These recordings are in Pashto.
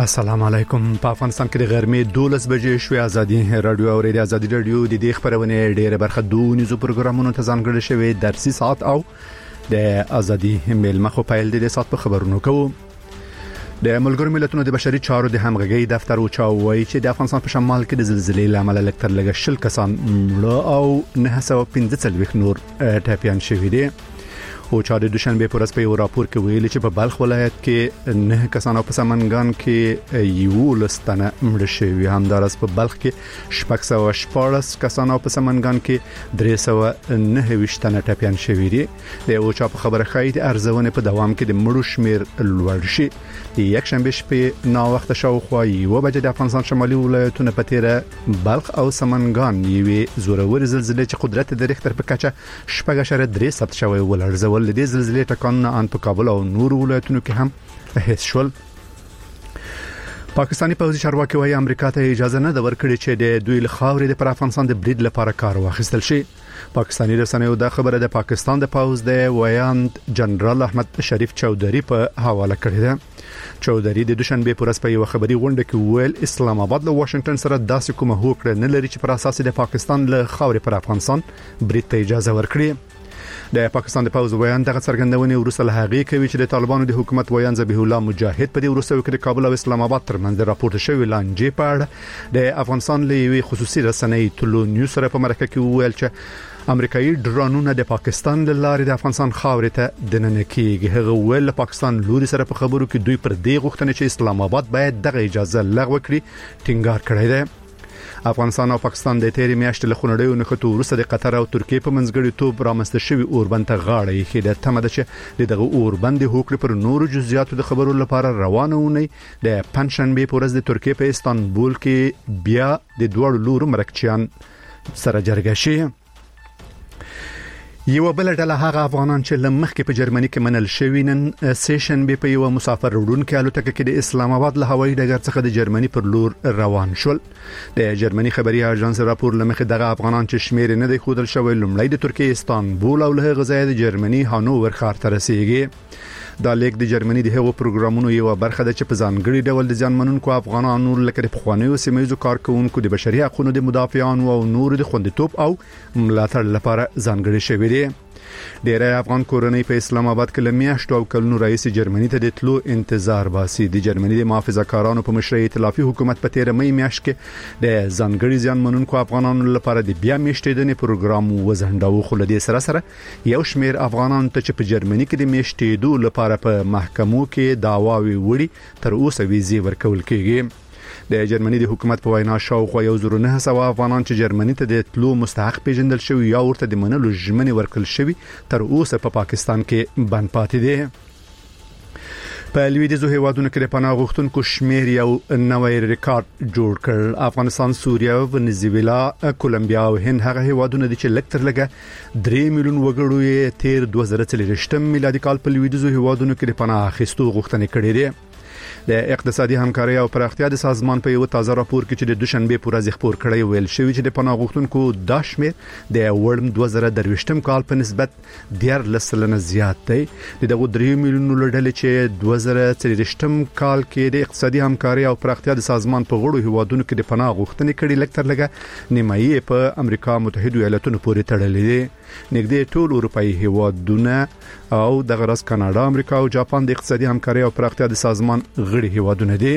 السلام علیکم. په افغانستان کې د غرمې 12 بجې شوې ازادي رادیو او ریډیو ازادي رادیو د دې خبرونه ډېره برخه دونیزو پروګرامونو ته ځانګړي شوی درسي ساعت او د ازادي میل مخه پیل د ساعت په خبرونو کوو. د ملګرو ملتونو د بشري چارو د همغږي دفتر او چاوي چې د افغانستان په شمال کې د زلزلې لامل لکتر لګ شل کسان مړه او 915 نور ټاپیان شوی دي. او چا د دوشنبه پر ورځ په یو راپور کې ویل چې په بلخ ولایت کې 9 کسانو په سمنګان کې یو لستنه مړ شوی. همدارس په بلخ کې 614 کسانو په سمنګان کې 329 ټاپیان شوی دي. د او چا په خبره خاید ارزونه په دوام کې د مړو شمیر لوړ شي. د یک شنبه شپې نا وخت شاوخوا یو بجې د افغانستان شمالي ولایتونو په تیره بلخ او سمنګان یوې زورور زلزلې چې قدرت د ریختر په کچه 6.3 ثبت شوی ولرزول. د دې زلزلې ټکانونه ان په کابل او نور ولایتونو کې هم حس شول. پاکستانی پوځي چارواکي وايي امریکا ته اجازه نه ورکړي چې د دوی له خاورې د افغانستان د برید لپاره کار واخیستل شي. پاکستانی رسنیو دا خبره د پاکستان د پوځ د ویاند جنرال احمد شریف چودھری په حواله کړې ده. چودھری د دوشنبه پر ورځ په یو خبري غونډه کې ویل اسلام آباد له واشنگټن سره داسې کومه هوکړه نه لري چې پر اساس د پاکستان له خاورې پر افغانستان برید ته اجازه ورکړي. د پاکستان د پوځ ویان دغه څرګندونې وروسته له هغې کوي چې د طالبانو د حکومت ویان ذبیح الله مجاهد په دې وروسته کې د کابل او اسلام آباد ترمنځ راپورټ شوی لانجې په اړه د افغانستان له یوې خصوصي رسنۍ ټولو نیوز سره په مرکه کې ویل چې امریکایي ډرونونه د پاکستان له لارې د افغانستان خاورې ته دننه کیږي. هغه ویل پاکستان لوري سره په خبرو کې دوی پر دې غوښتنه چې اسلام آباد باید دغه اجازه لغوه کړي ټینګار کړی دی. افغانستان او پاکستان د تیرې میاشتې له خونړیو نښتو وروسته د قطر او ترکیې په منځګړیتوب رامنځته شوی اوربند ته غاړه ایښې ده. تمه ده چې دغه اوربند د هوکړې پر نورو جزئیاتو د خبرو لپاره روانه ونی د پنځشنبه په ورځ د ترکیې په استانبول کې بیا د دوه لورو مرکچیان سره جرګه شي. یو بل ډله هغه افغانان چې لمخکې په جرمني کې منل شوی نن سیشن به په یو مسافر وړونکو الوتکه کې د اسلام آباد له هوایي ډګر څخه د جرمني پر لور روان شول. د جرمني خبري اژانس راپور لمخې دغه افغانان چې شمیر نه دی خودل شوی لمړی د ترکیې استانبول او له غزا د جرمني هانوور ښار ته رسیدي. دا لیک د جرمني د هغو پروګرامونو یو برخه ده چې په ځانګړي ډول د ځانمنونکو افغانانو لکه د پخوانیو سیمایي کارکونکو د بشري حقوقو د مدافعانو او نور د خوندیتوب او ملاتړ لپاره ځانګړي شوی دي. ډیری افغان کورنۍ په اسلام آباد کې لمیاشتو او کلونو رئیس جرمني ته د تلو انتظار باسي. د جرمني د محافظه‌کارانو په مشرۍ ائتلافي حکومت په 13 مې میاشت کې د ځانګړي ځانمنونکو افغانانو لپاره د بیا میشتېدنې پروګرام وزنډاو. خو له دې سره یو شمیر افغانان ته چې په جرمني کې د میشتېدو لپاره په محکمو کې دعواوي وړي تر اوسه ویزې ورکول کېږي. د جرمني د حکومت په وینا شاوخوا 1900 افغانان چې جرمني ته د تلو مستحق پیژندل شوی یا ورته د منلو ژمنې ورکړل شوی تر اوسه په پاکستان کې بند پاتې دي. په لویدیځو هیوادونو کې د پناه غوښتونکو شمیر یو نوې ریکارډ جوړ کړ. افغانستان، سوریه، ونیزویلا، کولمبیا او هند هغه هیوادونه دي چې لکتر لګه 3 میلیون وګړو یې تیر 2023 میلادي کال په لویدیځو هیوادونو کې د پناه اخیستو غوښتنې کړې دي. د اقتصادي همکاري او پراختیا د سازمان په یو تازه راپور کې چې د دوشنبه پر ورځ خبر کړی ویل شوی چې د پناه غوښتونکو د شمیر د وړم 2023 کال په نسبت 14% زیات دی. دغه 3 میلیون لړل چې 2023 کال کې د اقتصادي همکاري او پراختیا د سازمان په غړو هیوادونو کې د پناه غوښتنې کړي لکتر لګه نیمایي په امریکا متحده ایالاتونو پورې تړلې دي. نږدې ټول اروپאי هیوادونه او د غرض کاناډا، امریکا او جاپان د اقتصادي همکاري او پراختیا د سازمان غړي هیوادونه دي.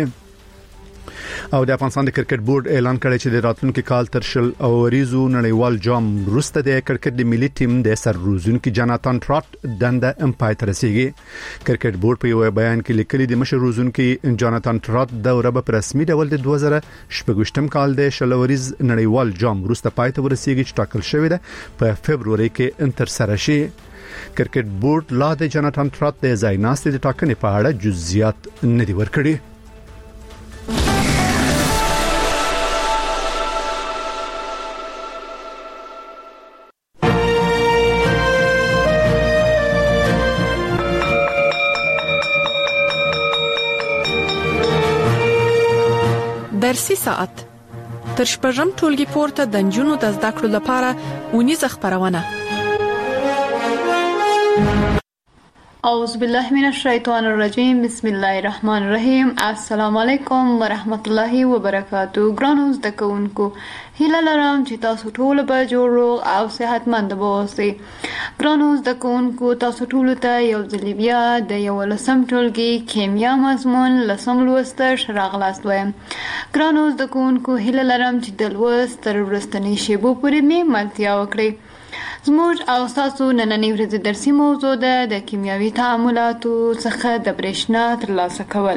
او د افغانستان د کرکټ بورډ اعلان کړی چې د راتلونکي کال تر شل اوریزو نړیوال جام وروسته د کرکټ د ملي ټیم د سرروزونکو جاناتان ټراټ دنده امپای ته رسیږي. کرکټ بورډ په یو بیان کې لیکلي د مشر روزونکو جاناتان ټراټ دوره په رسمي ډول د 2018 کال د شل اوریز نړیوال جام وروسته پای ته ورسیږي چې ټاکل شوی ده په فبرवरी کې انتر سره شي. کرکټ بورډ لا د جاناتان ټراټ د ځای ناستې د ټاکنې په اړه جزئیات نه دی ورکړي. درسي ساعت تر شپږم ټولګي پورته د نجونو د زده کړو لپاره ونیزه خبرونه. اعوذ بالله من الشیطان الرجیم بسم الله الرحمن الرحیم السلام علیکم ورحمت الله وبرکاتو. ګرانو زده کوونکو، هیله لرم چې تاسو ټول به جوړ روغ او صحتمند اوسئ. ګرانو زده کوونکو، تاسو ټول ته یو ځل بیا د 11 ټولګي کیمیا مضمون لسم لوست راغلاست وایم. ګرانو زده کوونکو، هیله لرم چې د لوست تر وروستنۍ شیبو پورې مې ملتیا وکړئ. زموږ او تاسو نننۍ ورځې درسي موضوع ده د کیمیاوي تعاملاتو څخه د برېښنا ترلاسه کول،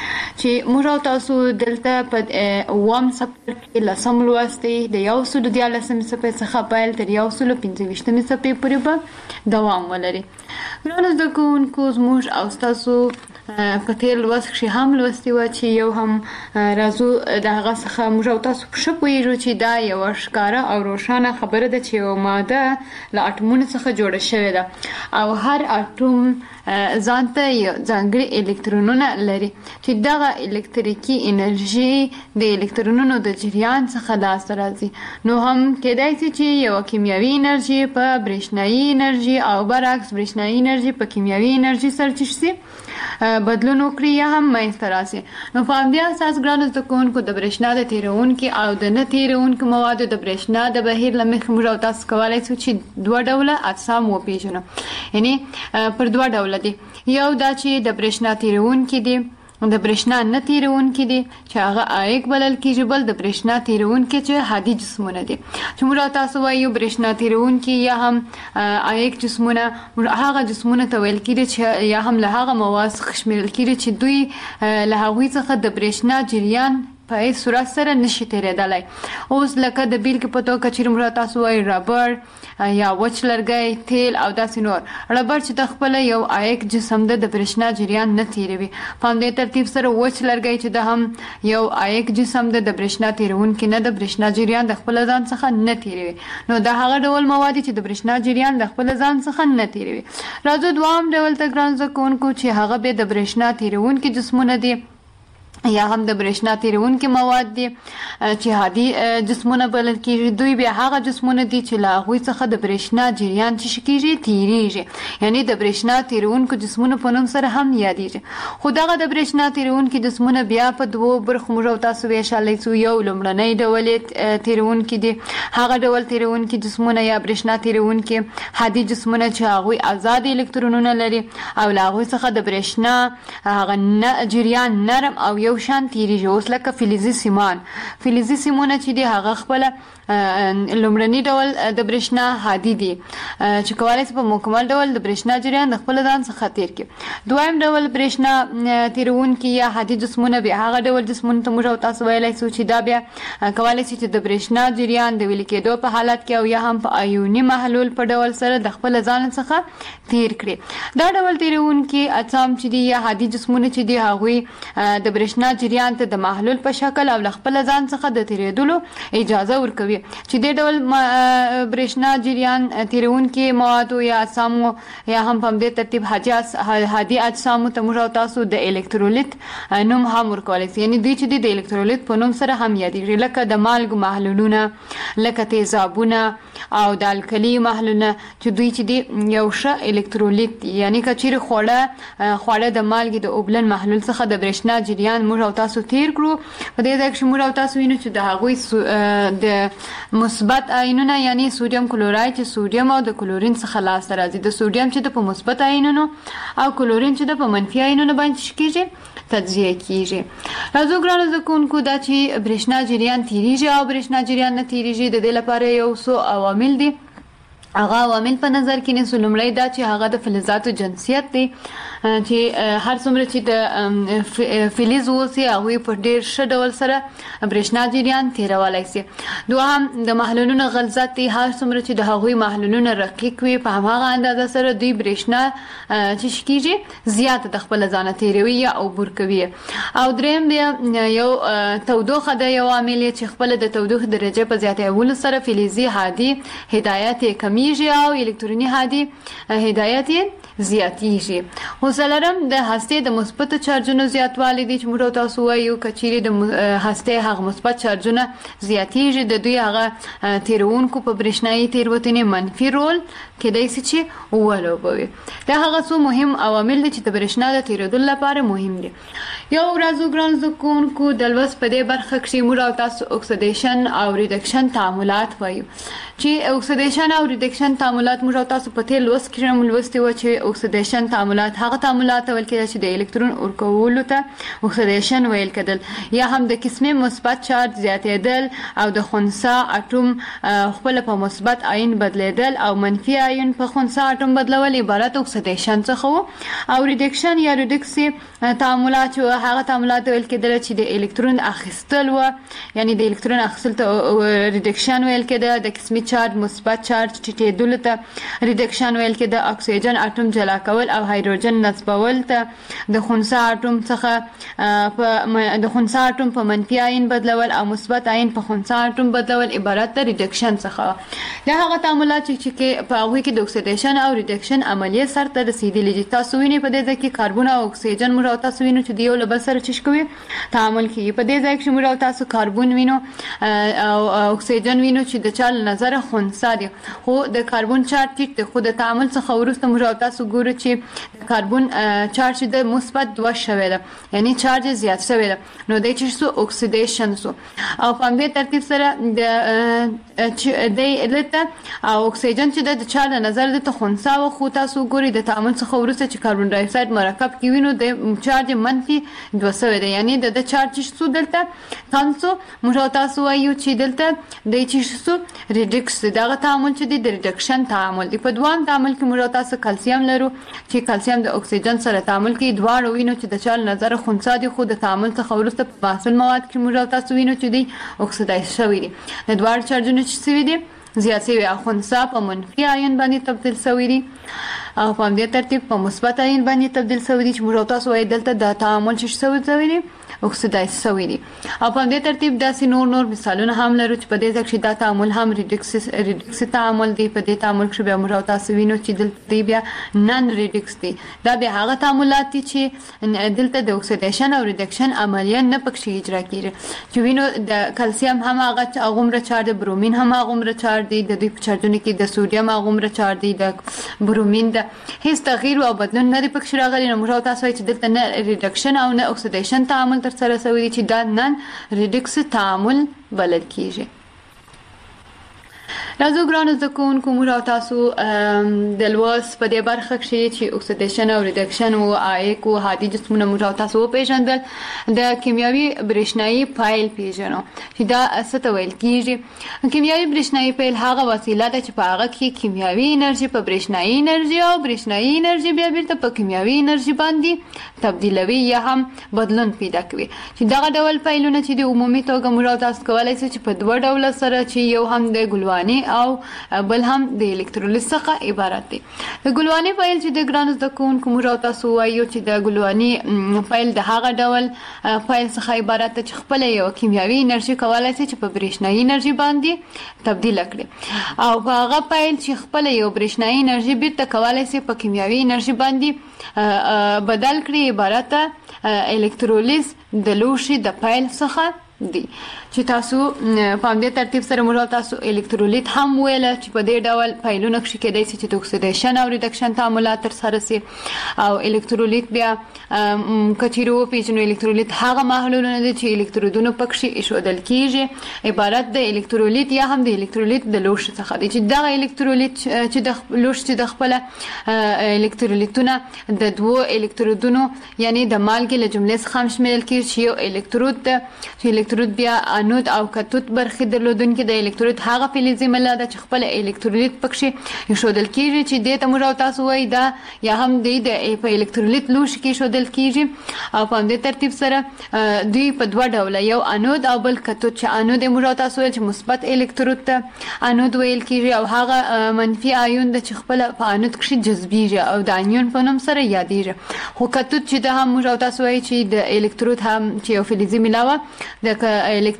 چې موږ او تاسو دلته په اووم څپرکي کې لسم لوست دی. د 114 صفحې څخه پیل تر 125 صفحې پورې به دوام ولري. ګرانو زده کوونکو، زموږ او تاسو په تیر لوست کې هم لوستي وه چې یو هم راځو د هغه څخه موږ او تاسو ښه پوهېږو چې دا یوه ښکاره او روښانه خبره ده چې یوه ماده له اټومونو څخه جوړه شوې ده او هر اټوم ځان ته یو ځانګړي الکترونونه لري چې دغه الکتریکي انرژي د الکترونونو د جریان څخه لاسته راځي. نو هم کېدای شي چې یوه کیمیاوي انرژي په برېښنایي انرژي او برعکس برېښنایي انرژي په کیمیاوي انرژي سره چې شي بدلون وکړي یا هم منځته راسي. نو په همدې اساس ګرانو زده کوونکو، د برېښنا د تیرونکي او د نه تیرونکو موادو د برېښنا د بهیر له مخې موږ او تاسو کولی شو چې 2 ډوله اجسام وپېژنو. یعنی پر 2 ډوله دي. یو دا چې د برېښنا تیرونکي دي، د برېښنا نه تیرونکي دي چې هغه عایق بلل کېږي. بل د برېښنا تیرونکي چې هادي جسمونه دي، چې موږ او تاسو وایو برېښنا تیرونکي یا هم عایق جسمونه هغه جسمونه ته ویل کېږي چې یا هم له هغه مواد څخه شمیرل کېږي چې دوی له هغوی څخه د برېښنا جریان په هیڅ صورت سره نشي تیریدلی. اوس لکه د بیلګې په توګه چیرې موږ تاسو وایو ربړ یا وچ لرګی، تیل او داسې نور. ربړ چې د خپله یو عایق جسم ده، د برېښنا جریان نه تیروي. په همدې ترتیب سره وچ لرګی چې ده هم یو عایق جسم ده، د برېښنا تیرونکی نه، د برېښنا جریان د خپله ځان څخه نه تیروي. نو دا هغه ډول مواد چې د برېښنا جریان د خپله ځان څخه نه تیروي. راځو دوام ډول ته ګران زده کوونکو چې هغه بیا د برېښنا تیرونکي جسمونه دي یا هم د برېښنا تیرونکي مواد دي چې هادي جسمونه بلل کېږي. دوی بیا هغه جسمونه دي چې له هغوی څخه د برېښنا جریان چې کېږي تیریږي، یعنی د برېښنا تیرونکو جسمونو په نوم سره هم یادېږي. خو دغه د برېښنا تیرونکي جسمونه بیا په 2 برخو موږ او تاسو ویشلی شو. یو لومړنی ډول یې تیرونکي دي، هغه ډول تیرونکي جسمونه یا برېښنا تیرونکي هادي جسمونه چې هغوی آزاد الکترونونه لري او له هغوی څخه د برېښنا هغه جریان نرم او یو شان تیریږي. اوس لکه فلزي سیمان، فلزي سیمونه چې دي هغه خپله لومړني ډول د برېښنا هادي دي چې کولی شي په مکمل ډول د برېښنا جریان د خپل ځان څخه تیر کړي. دویم ډول برېښنا تیرونکي یا هادي جسمونه بیا هغه ډول جسمونه ته موږ او تاسو ویلی شو چې دا بیا کولی شي چې د برېښنا جریان د ویلې کېدو په حالت کې او یا هم په ایوني محلول په ډول سره د خپل ځان څخه تیر کړي. دا ډول تیرونکي اجسام چې دي یا هادي جسمونه چې دي هغوی د برېښنا جریان ته د محلول په شکل او له خپل ځان څخه د تیریدلو اجازه ورکوي. چې دې ډول برېښنا جریان تیرونکي موادو یا اجسامو یا هم په همدې ترتیب هادي اجسامو ته موږ او تاسو د الکترولیت نوم هم ورکولی شي. یعنې دوی چې دي د الکترولیت په نوم سره هم یادېږي، لکه د مالګو محلولونه، لکه تیزابونه او د الکلي محلولونه چې دوی چې دي یو ښه الکترولیت دي. یعنې که چیرې خواړه د مالګې د اوبلن محلول څخه د برېښنا جریان موږ او تاسو تیر کړو، په دې ځای کې موږ او تاسو وینو چې د هغوی د مثبت آیونونه یعنی سودیم کلوراید چې سودیم او د کلورین څخه لاسته راځي، د سودیم چې د په مثبت آیونونو او کلورین چې د په منفي آیونونو باندې کېږي تجزیه کېږي. راځو ګرانو زده کوونکو، دا چې برېښنا جریان تیریږي او برېښنا جریان نه تیریږي د دې لپاره یو څو عوامل دي. هغه عوامل په نظر کې نیسو. لومړی دا چې هغه د فلزاتو جنسیت دی، چې هر څومره چې د فلز اوسي هغوی په ډېر ښه ډول سره برېښنا جریان تیرولی شي. دوهم د محلولونو غلظت دی، هر څومره چې د هغوی محلولونه رقیق وي په هماغه اندازه سره دوی برېښنا چې کېږي زیاته د خپله ځانه تیروي یا عبور کوي. او دریم بیا یو تودوخه ده، یو عامل چې خپله د تودوخې درجې په زیاتولو سره فلزي هادي هدایت یې کمیږي او الکتروني هادي هدایت یې زیاتیږي. خو خو څلورم د هستې د مثبت چارجونو زیاتوالی دی چې موږ تاسو وایو کچېرې د هستې هغه مثبت چارجونه زیاتېږي د دوی هغه تیرونکو په برېښنايي تیروتنې منفي رول کېدای شي چې ولوبوي. دا هغه څو مهم عوامل دي چې د برېښنا د تیرېدو لپاره مهم دي. یو ورځ ګران زده کوونکو د لوست په دې برخه کې موږ تاسو اکسیډیشن او ریډکشن تعاملات وایو چې اکسیډیشن او ریډکشن تعاملات موږ تاسو په تیر لوست کې هم لوستي و چې اکسیډیشن تعاملات هغه تعاملات ویل کېږي چې د الکترون ورکولو ته اکسیډیشن ویل کېدل یا هم د قسمه مثبت چارج زیاتېدل او د خنثی اټوم خپل په مثبت آیون بدلیدل او منفي آیون په خنثی اټوم بدلول عبارت اکسیډیشن څخه او ریډکشن یا ریډکس تعاملات هغه تعاملات ویل کېدل چې د الکترون اخیستل و یعنی د الکترون اخیستل ته ریډکشن ویل کېده د قسمي چارج مثبت چارج ټیټېدل ته ریډکشن ویل کېده اکسیجن اټوم جلا کول او هایدروجن نصبول ته د خنثی اټوم څخه د خنثی اټوم په منفي آیون بدلول او مثبت آیون په خنثی اټوم بدلول عبارت د ریډکشن څخه دا هغه تعاملات چې په هغه کې د اکسیډیشن او ریډکشن عملیه سره رسیدلې دي. تاسو وینئ په دې کې کاربن او اکسیجن موږ تاسو وینئ چې د یو له بل سره چش کوي تعامل کوي. په دې ځای کې موږ تاسو کاربن وینو او اکسیجن وینو چې د چا نظر خنثی دي خو د کاربن چارج ټیټ دی خو د تعامل څخه وروسته موږ تاسو ګورو چې د کاربن چارج د مثبت 2 شوی ده یعنی چارج زیات شوی ده نو د چې سو اکسیډیشن سو او په دې ترتیب سره د الته او اکسیجن چې د چا نظر د خنثی او خو تاسو ګوري د تعامل څخه وروسته چې کاربن ډای اکساید مرکب کې وینو د چارج منفي 2 شوی ده یعنی د چارج سو دلته تاسو موږ تاسو وایو چې دلته د چې سو ریډکس دغه تعامل چې د ریډکشن تعامل دی. په دوام تعامل کې موږ تاسو کلسیم لرو چې کلسیم د اکسیجن سره تعامل کوي دواړه وینو چې د چال نظر خنثی دي خو د تعامل څخه وروسته په محصول مواد کې موږ تاسو وینو چې دی اکسیدایز شوی دي د دواړو چارجونو چې سوي دي زیات شوی او خنثی په منفي آیون باندې تبدیل شوی دي او په دې ترتیب په مثبت آیون باندې تبدیل شوی دي چې موږ تاسو وایي دلته د تعامل چې شوی دي اکسیدایز شوی دي او په دې ترتیب داسې نور مثالونه هم لرو چې په دې ځکه چې دا تعامل هم ریډکس تعامل دی. په دې تعامل کې بیا موږ تاسو وینو چې دلته بیا نن ریډکس دی دا بیا هغه تعاملات دي چې دلته د اکسیډیشن او ریډکشن عملیه نه پکې اجرا کیږي چې وینو د کلسیم هم هغه غومره چارج برومین هم هغه غومره چارج دی د دې چارجونو کې د سوډیم هغه غومره چارج دی د برومین د هیڅ تغییر او بدلون نه پکې راغلی نو موږ تاسو چې دلته نه ریډکشن او نه اکسیډیشن تعامل سره سوي دي چې دا نن ریډکس تعامل بلل کیږي. راځو ګرانو زده کوونکو موږ تاسو د لوست په دې برخه کې چې اکسیډیشن او ریډکشن او آیک او هادي جسمونه موږ تاسو پیژندل د کیمیاوي برېښنايي فایل پیژنو چې دا څه ته ویل کیږي. کیمیاوي برېښنايي فایل هغه وسیله ده چې په هغه کې کیمیاوي انرژي په برېښنايي انرژي او برېښنايي انرژي بیا بیرته په کیمیاوي انرژي باندې تبدیلوي یا هم بدلون پیدا کوي چې دغه ډول فایلونه چې د عمومي توګه موږ تاسو کولای شئ چې په دوه ډول سره چې یو هم د ګلواني او بل هم د الکترولیت څخه عبارت دی. د ګلواني فایل چې د ګرانو زده کوونکو موږ تاسو وایو چې د ګلواني فایل د هغه ډول فایل څخه عبارت دی چې خپل یو کیمیاوي انرژي کولای شي چې په برېښنايي انرژي باندې تبدیل کړي او په هغه فایل چې خپل یو برېښنايي انرژي بیرته کولای شي په کیمیاوي انرژي باندې بدل کړي عبارت الکترولیز د لوښي د فایل څخه دی چې تاسو په دې ترتیب سره موږ تاسو الکترولیت هم ویل چې په دې ډول فایلونه کې کېدای شي چې د اکسیډیشن او ریډکشن تعاملات تر سره شي او الکترولیت بیا کچیرو پیژنو الکترولیت هغه محلولونه دي چې الکترودونه پکې ایښودل کیږي عبارت د الکترولیت یا هم د الکترولیت د لوښي څخه دي چې دغه الکترولیت چې د لوښي د خپل الکترولیتونه د دوه الکترودونو یعنی د مالګې له جملې څخه شامل کیږي چې یو الکترود چې الکترود بیا انود او کاتود برخې درلودونکي د الکترود هغه فلزي ماده ده چې خپل الکترولیت پکې ایښودل کیږي چې د تمو تاسو وایي دا یا هم د په الکترولیت لوښي کې ایښودل کیږي او په دې ترتیب سره دوی په دوه ډول یو انود او بل کاتود چې انود مو تاسو وایي چې مثبت الکترود ته انود ویل کیږي او هغه منفي آیون د چې خپل په انود کې جذبیږي او د انیون په نوم سره یادېږي خو کاتود چې د هم مو تاسو وایي چې د الکترود هم چې یو فلزي ملاوه د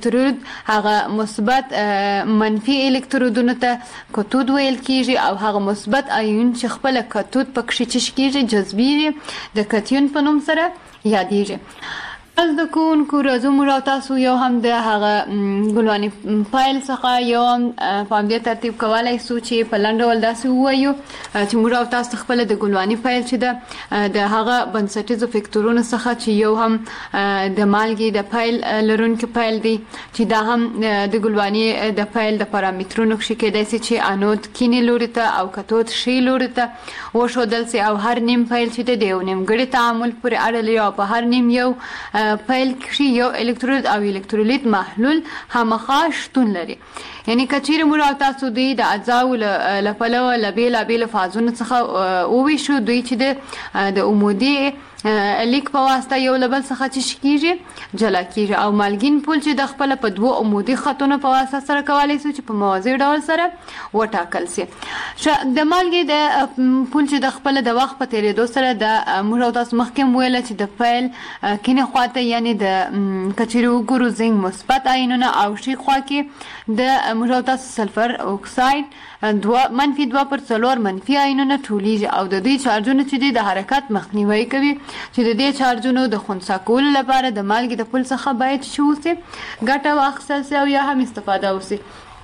الکترود هغه مثبت منفي الکترودونو ته کتود ویل کیږي او هغه مثبت آیون چې خپل کتود پکې چش کیږي جذبیږي د کتیون په نوم سره یادېږي. از د کوونکو راځو موږ تاسو یو هم د هغه ګلواني فایل څخه یو په دې ترتیب کولای شو چې په لاندې ول داسې وایو چې موږ تاسو خپل د ګلواني فایل چې د هغه بنسټیزو فیکټورونو څخه چې یو هم د مالګې د فایل لرونکي فایل دی چې دا هم د ګلواني د فایل د پارامترونو کې کېدای شي چې انود کینی لوري ته او کتود شی لوري ته وښودل شي او هر نیم فایل چې د یو نیمګړي تعامل پورې اړه لري او په هر نیم یو فایل کې یو الکترود او الکترولیت محلول همخا شتون لري. یعنی کچیر موږ تاسو د اجزاو لپاره لبیل فازونو څخه او وی شو دوی چې د عمودي لیک په واسطه یو لبل څخه چې کیږي جلا کیږي او مالګین پول چې د خپل په دوه عمودي خطونو په واسطه سره کولای شي چې په موازي ډول سره وټاکل شي. د مالګې د پول چې د خپل د وخت په تیریدو سره د موږ تاسو مخکې ویل چې د فایل کینه خواته یعنی د کچیر وګورو زنګ مثبت آیونونه او شي خوا کې د موږ تاسو سلفر اکساید منفي 2/4 منفي آیونونه ټولیږي او د دې چارجونو چې د حرکت مخنیوي کوي چې د دې چارجونو د خنثی کولو لپاره د مالګې د پول څخه باید شو سي ګټه واخیستل سي او یا هم استفاده وسي.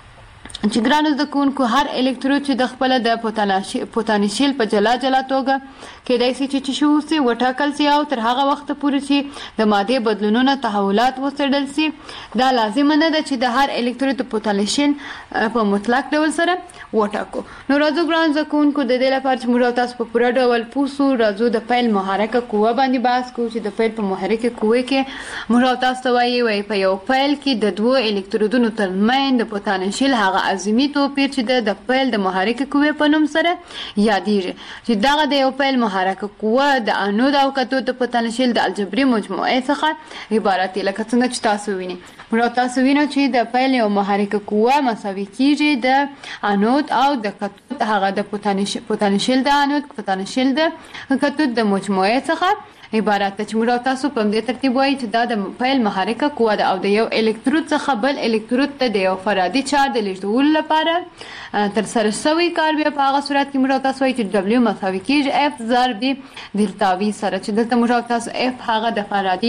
چې ګرانو د کوونکو هر الکترود چې د خپل د پوتانشیل په جلا توګه کېدای شي چې شو سي وټاکل سي او تر هغه وخت پورې چې د ماده بدلونونو تحولات وڅېړل سي. دا لازم نه ده چې د هر الکترود د پوتانشیل په مطلق ډول سره وټاکو. نو راځو ګرانو د کوونکو د دې لپاره چې موږ تاسو په پوره ډول پوسو راځو د فایل محرکه قوه باندې بحث کوو چې د فایل په محرکه قوه کې موږ تاسو وایي په یو فایل کې د دوه الکترودونو ترمنځ د پوتانشیل هغه عظیمی توپیر چې د فایل د محرکه قوه په نوم سره یادېږي چې دغه د یو فایل محرکه قوه د انود او کتود د پوتانشیل د الجبري مجموعه څخه عبارت دی. لکه څنګه چې تاسو وینئ موږ تاسو وینئ چې د فایل یو محرکه قوه مساوي کیږي د انود او د کتود هغه د پوتانشیل د انود پوتانشیل د کتود د مجموعه څخه عبارت ده چې موږ تاسو په دې ترتیب وایي چې دا د فایل محرکه قوه ده او د یو الکترود څخه بل الکترود ته د یو فرادي چارج د لیږدولو لپاره تر سره شوی کار بیا په هغه صورت کې موږ تاسو وایي چې W مساوي کیږي F ضرب دلتا V سره چې دلته موږ تاسو F هغه د فرادي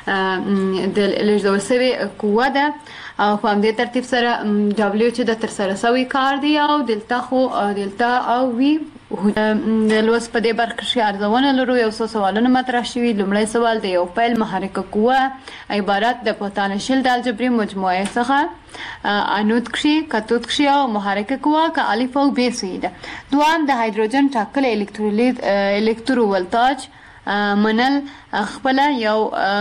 د لیږدول شوی قوه ده او په دې ترتیب سره W چې د تر سره شوی کار دی او دلتا او V د لوس په دې برخه کې ارزونه لرو. یو څو سوالونه مطرح شوي. لومړی سوال د یو فایل محرکه قوه عبارت د پوتانشیل د الجبري مجموعه څخه انود کښي کتود کښي او محرکه قوه که الف او ب سي ده. دوام د هایدروجن ټاکل الکترو ولتاج منل خپل یو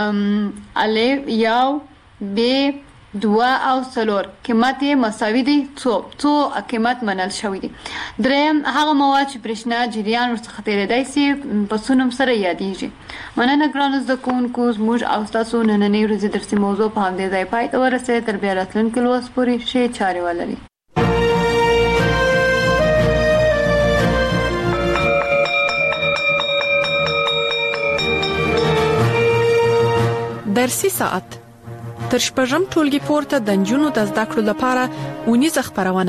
الف یو ب 2 او 3 قیمت مساوي دي څو قیمت منل شوی دي. دریم هغه مواد چې برېښنا جریان ورڅخه تیریدای شي په سونم سره یادېږي. مننه ګرانو زده کوونکو زموږ او ستاسو نننۍ ورځې درسي موضوع په همدې ځای پای ته ورسېده. تر بیا راتلونکي لوست پورې ښې چارې ولرئ. درسي ساعت تر شپږم ټولګي پورته د نجونو د زده کړو لپاره ونیزه خبرونه.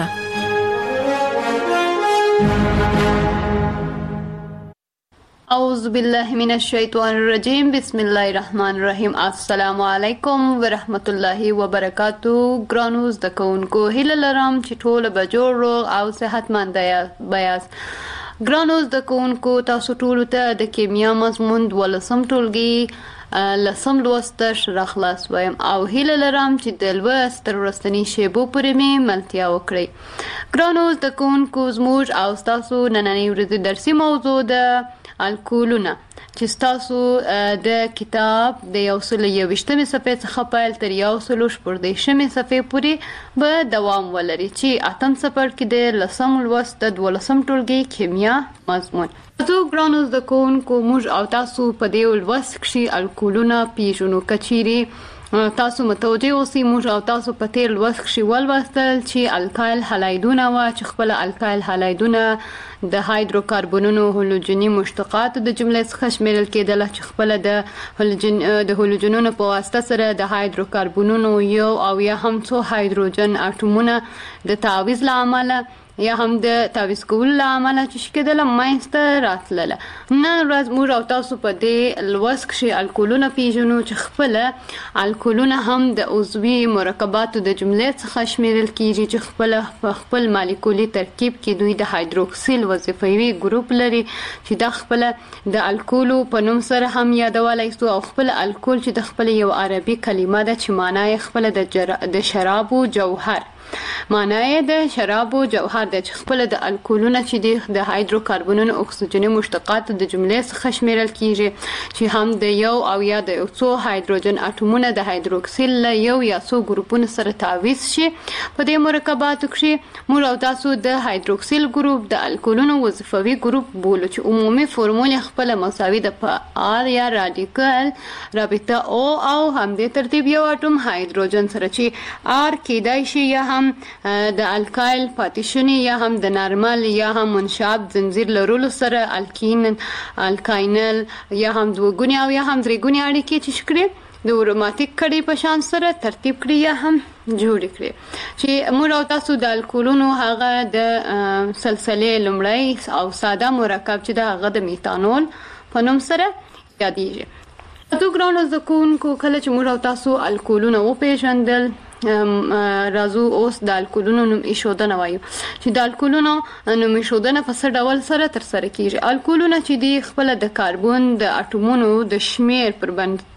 اعوذ بالله من الشیطان الرجیم. بسم الله الرحمن الرحیم. السلام علیکم ورحمت الله وبرکاتو. ګرانو زده کوونکو هیله لرم چې ټول به جوړ روغ او صحتمند یاست. ګرانو زده کوونکو تاسو ټول ته د کیمیا مضمون 12م ټولګي لسم لوست شروع خلاص وایم او هیله لرم چې د لوست تر وروستنۍ شیبو پورې مې ملتیا وکړئ. ګرانو زده کوونکو زموږ او ستاسو نننۍ ورځې درسي موضوع ده الکولونه چې ستاسو د کتاب د 121مې صفحې څخه پیل تر 114مې صفحې پورې به دوام ولري چې 8م صفحه کې د لسم لوست د 12م ټولګي کیمیا مضمون. زه ګرانو زده کوونکو موږ او تاسو په دې لوست کې الکولونه پیژنو. کچيري تاسو متوجه اوسئ موږ او تاسو په تیر لوست کې ولوستل چې الکایل هالایدونه چې خپل الکایل هالایدونه د هایدروکاربونونو هالوجني مشتقات د جملې څخه شمیرل کېدل چې خپل د هالوجنونو په واسطه سره د هایدروکاربونونو یو او یا هم څو هایدروجن اټومونه د تعویض لامل یا هم د تعویض کولو لامل چې شکېدل ماینسته راتلله. نن ورځ موږ او تاسو په دې لوست کې الکولونه پیژنو چې خپل الکولونه هم د عضوي مرکباتو د جملې څخه شمیرل کیږي چې خپل مالیکولي ترکیب کې دوی د هایدروکسیل وظیفوي ګروپ لري چې د خپل د الکولو په نوم سره هم یادولای شو او خپل الکول چې د خپل یو عربي کلمه ده چې معنی خپل د شراب او جوهر معنی د شراب او جوهر د خپل د الکولونه چې د هایدروکاربونونو اکسیجني مشتقات د جملې څخه شمیرل کیږي چې هم د یو او یا د څو هایدروجن اټومونه د هایدروکسیل له یو یا څو ګروپونو سره تعویض شي. په دې مرکباتو کې موږ او تاسو د هایدروکسیل ګروپ د الکولونو وظیفوي ګروپ بولو چې عمومي فورمول خپل مساوي د آر یا رادیکال رابطه او همدې ترتیب یو اټوم هایدروجن سره چې آر کېدای شي یا هم د الکایل پاتیشنی یا هم د نارمل یا هم منشاب زنجیر لرلو سره الکاینل یا هم دوګونی او یا هم درېګونی اړیکې چې شکړي د اروماتیک کړي په شان سره ترتیب کړي یا هم جوړ کړي چې موږ او تاسو د الکولونو هغه د سلسله لومړی او ساده مرکب چې د هغه د میتانول په نوم سره یادېږي. تو ګرانو زکونکو کله چې موږ او تاسو الکولونه وپېژندل راځو اوس د الکولونو نوم ایښودنه وایو چې د الکولونو نوم ایښودنه په څه ډول سره ترسره کیږي. الکولونه چې دی خپل د کاربن د اټومونو د شمیر پر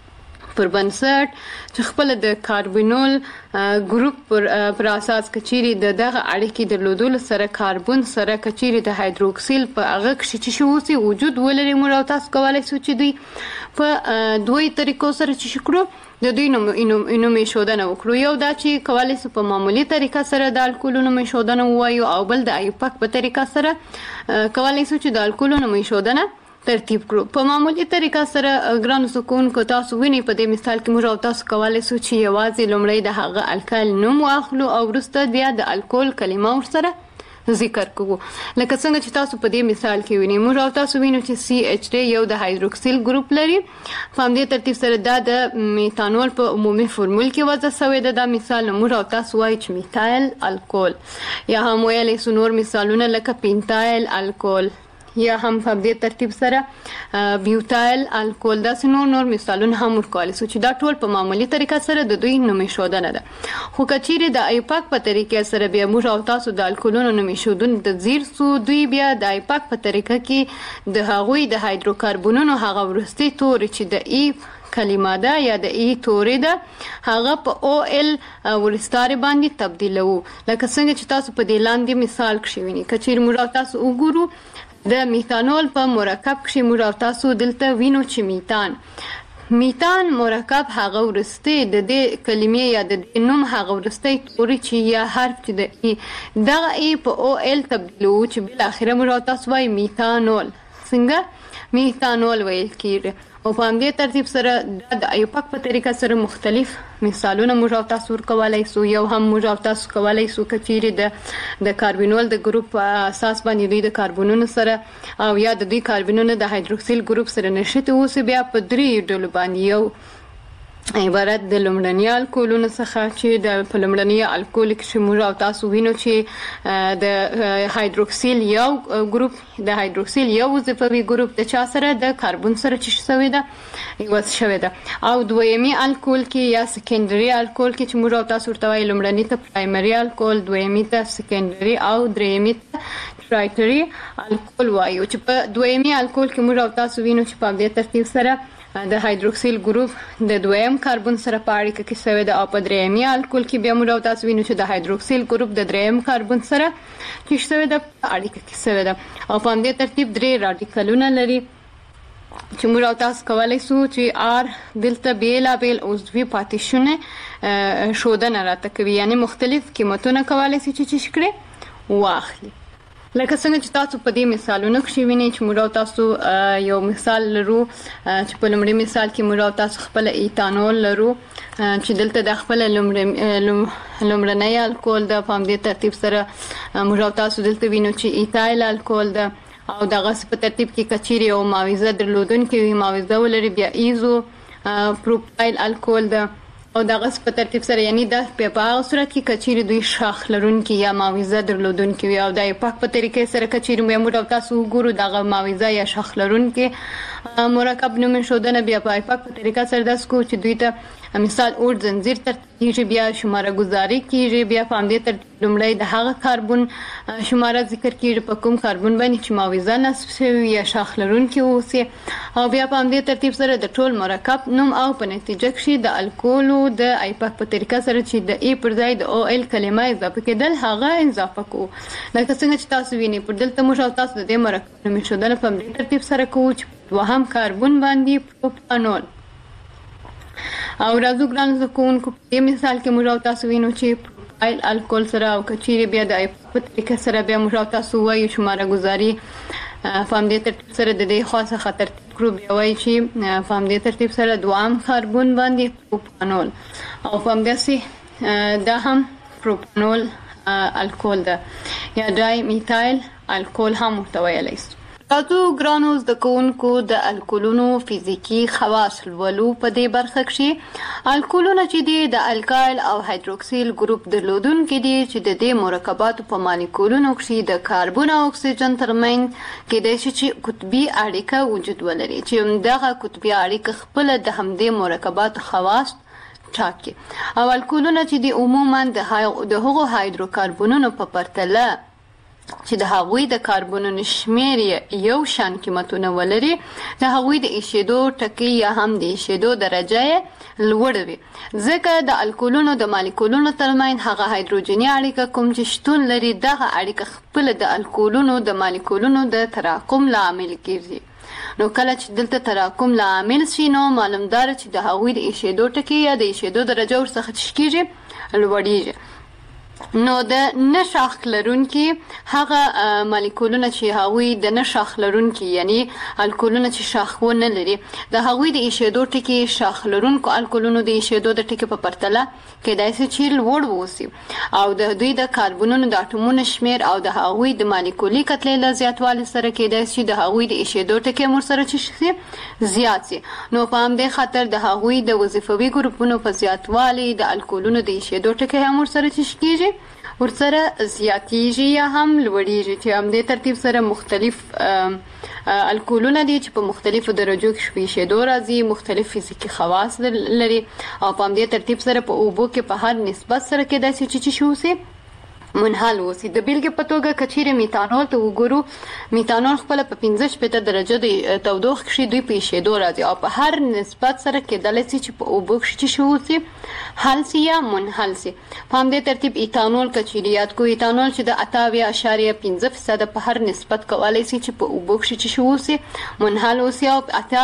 بنسټ چې خپل د کاربونول ګروپ پر اساس کچيري دغه اړیکې درلودل سره کاربن سره کچيري د هایدروکسیل په هغه کې چې شوسي وجود ولري موږ او تاسو کولای شو چې دوی په دوی طریقو سره چې شکرو د دوی نوم ایښودنه وکړو. یو دا چې کولای شو په معمولی طریقه سره د الکولونو ایښودنه ووایو او بل د ایوپاک په طریقه سره کولای شو چې د الکولونو ایښودنه ترتیب کړو. په معمولی طریقه سره ګران سکونکو تاسو ویني په دې مثال کې موږ او تاسو کولای شو چې یوازې لومړی د هغه الکایل نوم واخلو او وروسته بیا د الکول کلمه ورسره ذکر کوو. لکه څنګه چې تاسو په دې مثال کې وینئ موږ او تاسو وینو چې CH3 یو د هایدروکسیل ګروپ لري. په همدې ترتیب سره دا د میتانول په عمومي فورمول کې وضع شوی ده. دا مثال موږ او تاسو وایو چې میتایل الکول یا هم ویلی سو نور مثالونه لکه پینتایل الکول یا هم په دې ترتیب سره بیوتایل الکول دا نور مثالونه هم ورکول سو چې دا ټول په معمولی طریقه سره د دوی نوم ایښودنه ده. خو کچيري د ایپاک په طریقې سره بیا موږ او تاسو د الکولونو نوم ایښودنه د زیر سو دوی بیا د ایپاک په طریقه کې د هغوی د هایدروکاربونونو هغه ورستي تور چې د ای کلمه ده یا د ای تورې ده هغه په او ال ورستاره باندې تبدیلو. لکه څنګه چې تاسو په دې لاندې مثال کې وینئ کچيري موږ او تاسو وګورو د میتانول په مرکب کې موږ او تاسو دلته وینو چې میتان مرکب هغه ورسته د دې کلمې یا د نوم هغه ورسته توري چې یا حرف چې د دغه ای په او ال تبدیلو چې بل اخره موږ او تاسو وایي میتانول څنګه میتانول ویل کیږي. او په همدې ترتیب سره د ایوپاک په طریقه سره مختلف مثالونه موږ او تاسو ورکولای سو. یو هم موږ او تاسو کولای سو کچيري د کاربونول د ګروپ په اساس باندې دوی د کاربونونو سره او یا د دوی کاربونونو د هایدروکسیل ګروپ سره نشته اوس بیا په درې ډول باندې یو عبارت د لومړني الکولونو څخه چې د لومړني الکول کې موږ او تاسو وینو چې د هایدروکسیل یو ګروپ د هایدروکسیل یو وظیفوي ګروپ د چا سره د کاربن سره چې شوی ده یو شوی ده. او دویمي الکول کې یا سکندري الکول کې چې موږ او تاسو ورته وایي لومړني ته پرایمري الکول دویمي ته سکندري او دریمي ته ټرایټري الکول وایو. چې په دویمي الکول کې موږ او تاسو وینو چې په دې ترتیب سره د هایدروکسیل ګروپ د دویم کاربن سره په اړیکه کې شوی ده او په درېیمي الکول کې بیا موږ تاسو وینو چې د هایدروکسیل ګروپ د درېیم کاربن سره چې شوی ده په اړیکه کې شوی ده او په همدې ترتیب درې رادیکالونه لري چې موږ تاسو کولای شو چې آر دلته بیلابیل عضوي پاتیشونه ښودنه راته کوي یعنی مختلف قیمتونه کولای شي چې شکړي واخلي. لکه څنګه چې تاسو په دې مثالونو کې وینئ چې موږ تاسو یو مثال لرو چې په لومړي مثال کې موږ تاسو خپل ایتانول لرو چې دلته د خپل لومړنی الکول د په همدې ترتیب سره موږ تاسو دلته وینو چې ایتایل الکول د او دغه په ترتیب کې کچيري او معاوضه درلودونکې وي معاوضه ولري بیا ایزو پروپایل الکول د او دغه په ترتیب سره یعنی د په هغه صورت کې کچيري دوی شاخ لرونکي یا معاوضه درلودونکي وي او د پاک په طریقې سره کچيري موږ تاسو ګورو دغه معاوضه یا شاخ لرونکي مرکب نوم شودنه بیا په پاک په طریقه سره د سکو چې دوی ته مثال اور زنجیر ترتیب بیا شماره گذاری کیږي بیا په همدې ترتیب لومړی د هغه کاربن شماره ذکر کیږي په کوم کاربن باندې چې معاوضه نصب شوی یا شاخ لرونکي اوسي او بیا په همدې ترتیب سره د ټول مرکب نوم او په نتیجه کې د الکولو د ایپاک په طریقه سره چې د ای پر ځای د او ال کلمه اضافه کېدل هغه اضافه کو لکه څنګه چې تاسو وینئ پر دلته موږ تاسو د دې مرکب نوم شودل په همدې ترتیب سره کوو چې دوهم کاربن باندې پروپانول او راځو ګران زکونکو په مثال کې موږ تاسو وینو چې پروپایل الکول سره او کچيري بیا د په طریقه سره بیا موږ تاسو وایو شماره گذاری فهم دې ترتیب سره د دې خاصه خطر تکرو بیا وایي چې فهم دې ترتیب سره دوام کاربن باندې پروپانول او فهم دې دا هم پروپانول الکول ده یا ډای میتایل الکول هم متویلی است تاسو ګرانو زده کوونکو د الکولونو فزیکی خواص ولولو په دې برخه کې الکولونه چې دي د الکایل او هایدروکسیل ګروپ درلودونکي دي چې د دې مرکباتو په مالیکولونو کې د کاربن او اکسیجن ترمنځ کېدای شي چې قطبي اړیکه وجود ولري چې دغه قطبي اړیکه خپل د همدې مرکباتو خواص ټاکي او الکولونه چې دي عموما د هغو هایدروکاربنونو په پرتله چې د هغوی د کاربنونو شمیر یو شان قیمتونه ولري د هغوی د ایشیدو ټکی یا هم د ایشیدو درجه لوړ وي ځکه د الکولونو د مالیکولونو ترمنځ هغه هایدروجني اړیکه کوم چې شتون لري دغه اړیکه خپل د الکولونو د مالیکولونو د تراکم لامل کیږي نو کله چې دلته تراکم لامل شي نو معلومدار چې د هغوی د ایشیدو ټکی یا د ایشیدو درجه ورڅخه کیږي لوړیږي نو د نشاخ لرونکي هغه مالیکولونه چې هغوی د نشاخ لرونکي یعنی الکولونه چې شاخونه لري د هغوی د ایشیدو ټکی شاخ لرونکو الکولونو د ایشیدو د ټکی په پرتله کېدای شي چې لوړ ووسي او د دوی د کاربنونو د اټومونو شمیر او د هغوی د مالیکولي کتلې له زیاتوالي سره کېدای شي د هغوی د ایشیدو ټکی سره چې زیات شي نو په همدې خاطر د هغوی د وظیفوي ګروپونو په زیاتوالي د الکولونو د ایشیدو ټکی هم سره چې کېږي ورسره زیاتیږي یا هم لوړیږي چې همدې ترتیب سره مختلف الکولونه دي چې په مختلفو درجو کې شویشېدو راځي مختلف فزیکي خواص لري او په همدې ترتیب سره په اوبو کې په هر نسبت سره کېدای شي چې شي وسي منحل وسی د بیلګې په توګه کچيري میتانول ته وګورو میتانول خپل په 15 درجه د تودوخه کې دوی پیښېدو راځي او په هر نسبت سره کېدای شي چې په اوبو کې شي وسی حل سي یا منحل سي په همدې ترتیب ایتانول کچيري یاد کو ایتانول چې د 8.5% په هر نسبت کولای شي چې په اوبو کې شي وسی منحل وسی او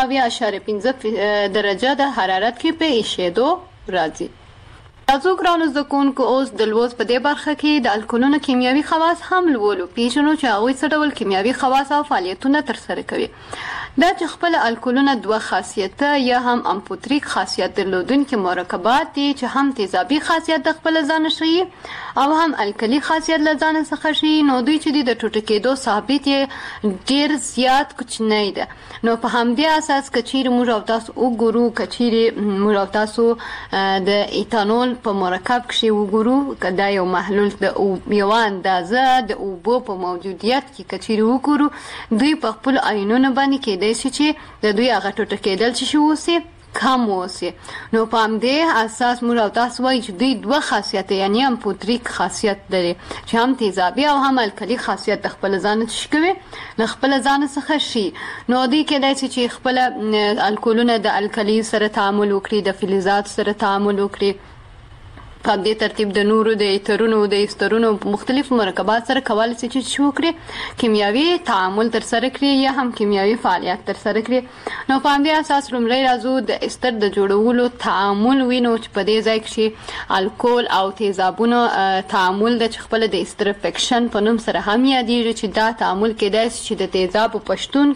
8.5 درجه د حرارت کې پیښېدو راځي تاسو ګرانو زده کوونکو اوس د لوست په دې برخه کې د الکولونو کیمیاوي خواص هم لولو پیژنو چې هغوی څه ډول کیمیاوي خواص او فعالیتونه ترسره کوي دا چې خپل الکولونه دوه خاصیته یا هم امفوتریک خاصیت درلودونکي مرکبات دي چې هم تیزابي خاصیت د خپل ځان ښیي او هم الکلي خاصیت له ځان څخه ښیي نو دوی چې د ټوټه کېدو ثابت یې ډیر زیات کوچنی ده نو په همدې اساس کچيري موږ او تاسو وګورو کچيري موږ او تاسو د ایتانول په مرکب کې وګورو کدا یو محلول د یو اندازه د اوبو په موجودیت کې کچيري وګورو دوی په خپل عینونو باندې کېدای شي چې د دوی هغه ټوټه کېدل چې وسی کم وسی نو په همدې اساس موږ او تاسو وایو چې دوی دوه خاصیت یعنی امفوتریک خاصیت لري چې هم تیزابي او هم الکلي خاصیت د خپل ځان تشکوي له خپل ځان څخه شي نو دوی کېدای شي چې خپل الکولونه د الکلي سره تعامل وکړي د فلزات سره تعامل وکړي په دې ترتیب د نورو د ایترونو د استرونو مختلف مرکبات سره کولای شي چې شوکري کیمیاوي تعامل تر سره کړي یا هم کیمیاوي فعالیت تر سره کړي. نو په دې اساس لومړی راځو د استر د جوړولو تعامل وینو چې په دې ځای کې الکول او تیزابونو تعامل د خپل د استر فکشن په نوم سره هم یادېږي چې دا تعامل کېدای شي چې د تیزاب پښتون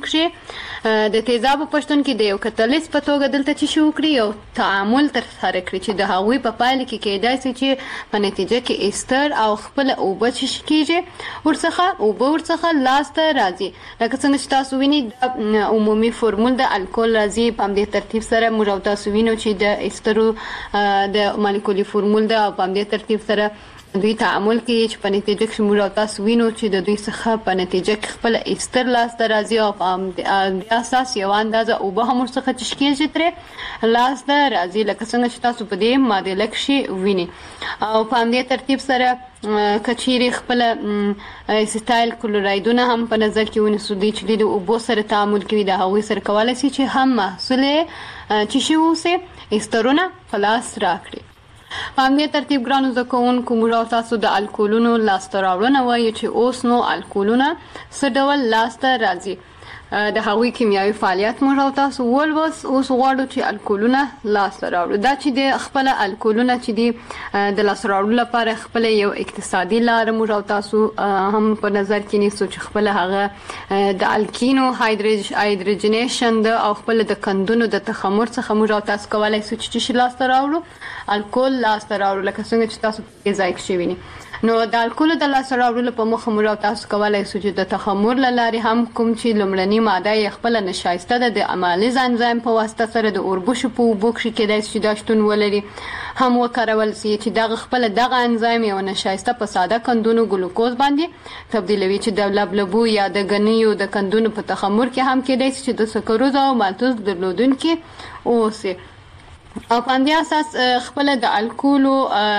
کې د تیزاب پښتون کې د یو کتلیس په توګه دلته چې شوکري یو تعامل تر سره کړي چې د هغوی په پایله کې کېدای شي چې په نتیجه کې استر او خپل اوبه چې کېږي ورڅخه لاسته راځي. لکه څنګه چې تاسو وینئ عمومي فورمول د الکول راځي په همدې ترتیب سره موږ او تاسو وینو چې د استرو د مالیکولي فورمول ده او په همدې ترتیب سره دوی تعامل کوي چې په نتیجه کې موږ او تاسو وینو چې د دوی څخه په نتیجه کې خپل استر لاسته راځي او په اساس یو اندازه اوبه هم ورڅخه تشکیل شي ترې لاسته راځي لکه څنګه چې تاسو په دې معادله کې وینئ. او په همدې ترتیب سره کچيري خپل اسیتایل کلورایدونه هم په نظر کې ونیسو دي چې د اوبو سره تعامل کوي د هغوی سره کولای شي چې هم محصول چې شي اوسه استرونه خلاص راکړي. په همدې ترتیب ګرانو زده کوونکو موږ او تاسو د الکولونو لاسته راوړنه وایو چې اوس نو الکولونه څه ډول لاسته راځي. د هغوی کیمیاوي فعالیت موږ او تاسو اوس غواړو چې الکولونه لاسته راوړو. دا چې د خپل الکولونه چې دي د لاسته راوړلو لپاره خپل یو اقتصادي لار موږ او تاسو هم په نظر کې نیسو چې خپل هغه د الکینو هایدروجنیشن د او خپل د کندونو د تخمر څخه موږ او تاسو کولای شو چې لاسته راوړو الکول لاسته راوړو لکه څنګه چې تاسو په ځای کې وینئ. نو د الکول د لاسته راوړلو په موخه موږ او تاسو کولای شو چې د تخمر لارې هم کوم چې لومړنی ماده یې خپل نشایسته ده د امالیز انزایم په واسطه سره د اوربشو په اوبو کې کېدای شي دا شتون ولري هم وکارول شي چې دغه خپل دغه انزایم یو نشایسته په ساده کندونو ګلوکوز باندې تبدیلوي چې د لبلبو یا د غنیو د کندونو په تخمر کې هم کېدای شي چې د سکروز او مالټوز درلودونکي اوسي. او په دې اساس خپل د الکولو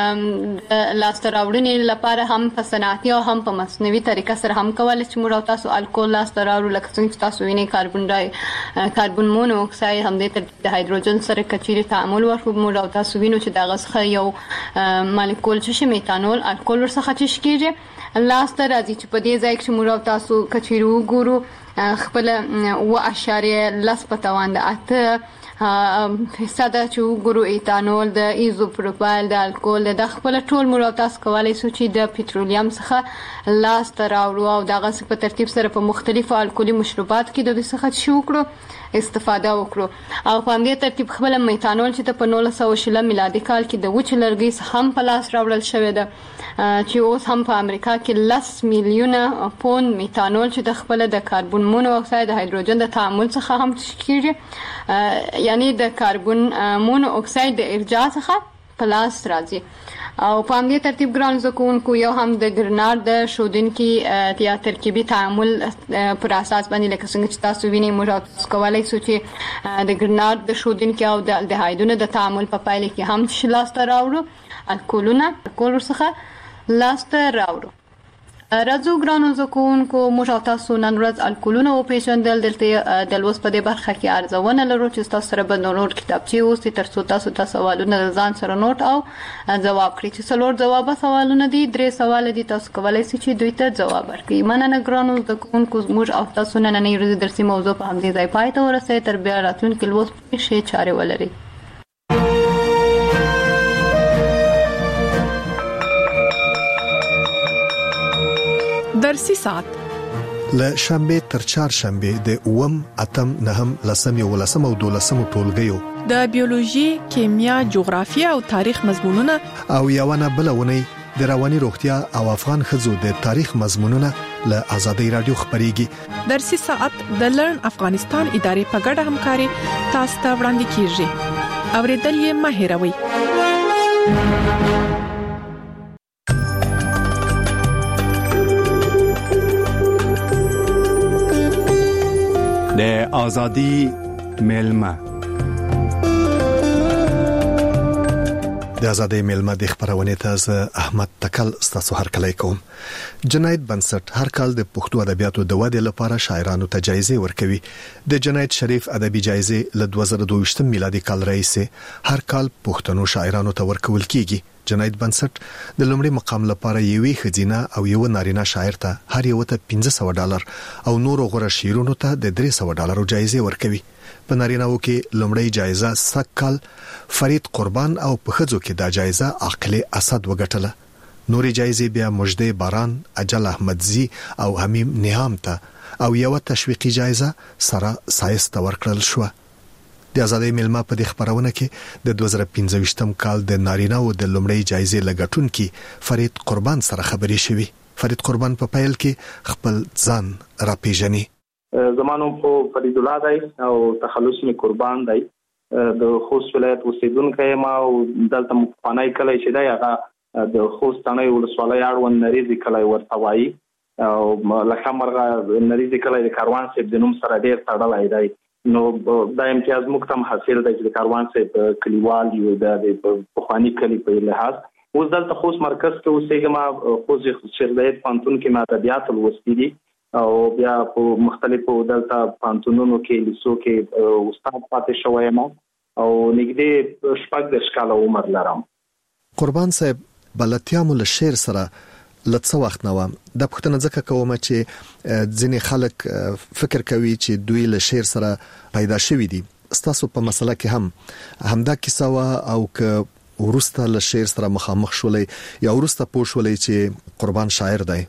لاسته راوړنې لپاره هم په صنعتي او هم په مصنوعي طریقه سره هم کولای شي موږ تاسو الکول لاسته راوړو لکه څنګه چې تاسو وینئ کاربن مونو اکساید هم د هایدروجن سره کچيري تعامل وکړو موږ تاسو وینو چې دغه څخه یو مالیکول چې میتانول الکول ورڅخه تشکیږي لاسته راځي چې په دې ځای کې موږ تاسو کچيري وګورو خپل 0.10 په توان د 8 فیصد چې وګورو ایتانول د ایزوپروپایل د الکول د خپل ټول موږ تاسو کولای شو چې د پټرولیم څخه لاسته راوړو او دغه په ترتیب سره په مختلفو الکولي مشروبات کې د دوی څخه شو وکړو استفاده وکړو. او په همدې ترتیب خپل میتانول چې په 1960 میلادي کال کې د وچ لرګي څخه هم په لاس راوړل شوی ده چې اوس هم په امریکا کې 10 میلیونه پوند میتانول چې د خپل د کاربن مونو اکساید د هایدروجن د تعامل څخه هم کېږي یعنی د کاربن مونو اکساید د ارجاع څخه په لاس راځي. او په همدې ترتیب ګران زده کوونکو یو هم د ګرناډ د ښودونکي یا ترکیبي تعامل پر اساس باندې لکه څنګه چې تاسو وینئ موږ کولای شو چې د ګرناډ د ښودونکي او د الډهایدونو د تعامل په پایله کې هم لاسته راوړو الکول ورڅخه لاسته راوړو. راځو ګرانو زده کوونکو موږ تاسو نن ورځ الکولونه وپېژندل. دلته د لوست په دې برخه کې ارزونه لرو چې تاسو سره به نور کتابچې اوسي ترڅو تاسو سوالونه ځان سره نوٹ او ځواب کړئ. چې څلور ځواب سوالونه دي 3 سوال دي تاسو کولای شئ چې دوی ته ځواب ورکړئ. مننه ګرانو زده کوونکو موږ او تاسو نن نه ورځ درسي موضوع په همدې ځای پای ته ورسېږي. تر بیا راتلونکي لوست کې شي چاره ولري. درسي ساعت له شنبه تر چهارشنبه د 8 اتم نهم لسم یو لسم او دولسم ټولګیو د بیولوژي، کیمیا، جغرافیه او تاریخ مضمونونه او یوونه بلونه د رواني روغتیا او افغان خزو د تاریخ مضمونونه له آزادۍ رادیو خبريږي. درسي ساعت د لرن افغانستان ادارې په ګډه همکاري تاسو ته وړاندې کیږي. اوریدل یې مه هېروئ. د ازادي ملما د ازادۍ ملما د خبرونه ته احمد تکل ستاسو هرکلی کوم. جنایت بنسټ هر کال د پښتو ادبیاتو د ودې لپاره شاعرانو ته جایزې ورکوي. د جنایت شریف ادبي جایزې له 2022 میلادي کال راهیسې هر کال پښتنو شاعرانو ته ورکول کیږي. جنید بنسټ د لومړي مقام لپاره یوې خزینه او یو نارینه شاعر ته هر یو ته $500 او نور غوړه شیرونو ته د $300 جایزه ورکوي. په نارینه‌و کې لومړی جایزه سکل فرید قربان او په خځو کې دا جایزه عقل اسد وګټله. نورې جایزې بیا مجده باران، اجل احمدزی او حمیم نیام ته او یو تشویقي جایزه سره سایست ورکړل شو. د آزادۍ ملما په دې خبرونه کې د 2015 کال د نارینه‌و د لومړی جایزې لګټونکي فرید قربان سره خبرې شوې. فرید قربان په پیل کې خپل ځان راپیژني. زمانو په فرید الله دی او تخلص می قربان دی. د خوست ولایت اوسیدونکی ما او دلته مخفانای کلی چې دی هغه د خوست تنه ولسوالۍ اړوند نریزي کلی ورته وایي او لکه مرغه نریزي کلی د کاروان صاحب د نوم سره ډیر تړلی دی. نو دا امتیاز مکتم حاصل دی چې کاروان صاحب کلیوال یو د پخوانی کلی په لحاظ. اوس دلته خوست مرکز کې اوسېږم. خوست شریعت پانتون کې ما ادبیات لوستي دي او بیا په مختلفو دلته پانتونونو کې لیسو کې استاد پاتې شوی یم او نږدې 14 کاله عمر لرم. قربان صاحب بلتیا مول شعر سره لڅ وخت نو د پښتنه ځکه کوم چې ځینې خلک فکر کوي چې دوی له شعر سره پیدا شوی دي. ستاسو په مسله کې همدا کیسه او ک ورسته له شعر سره مخامخ شولې یا ورسته پوښولې چې قربان شاعر دی.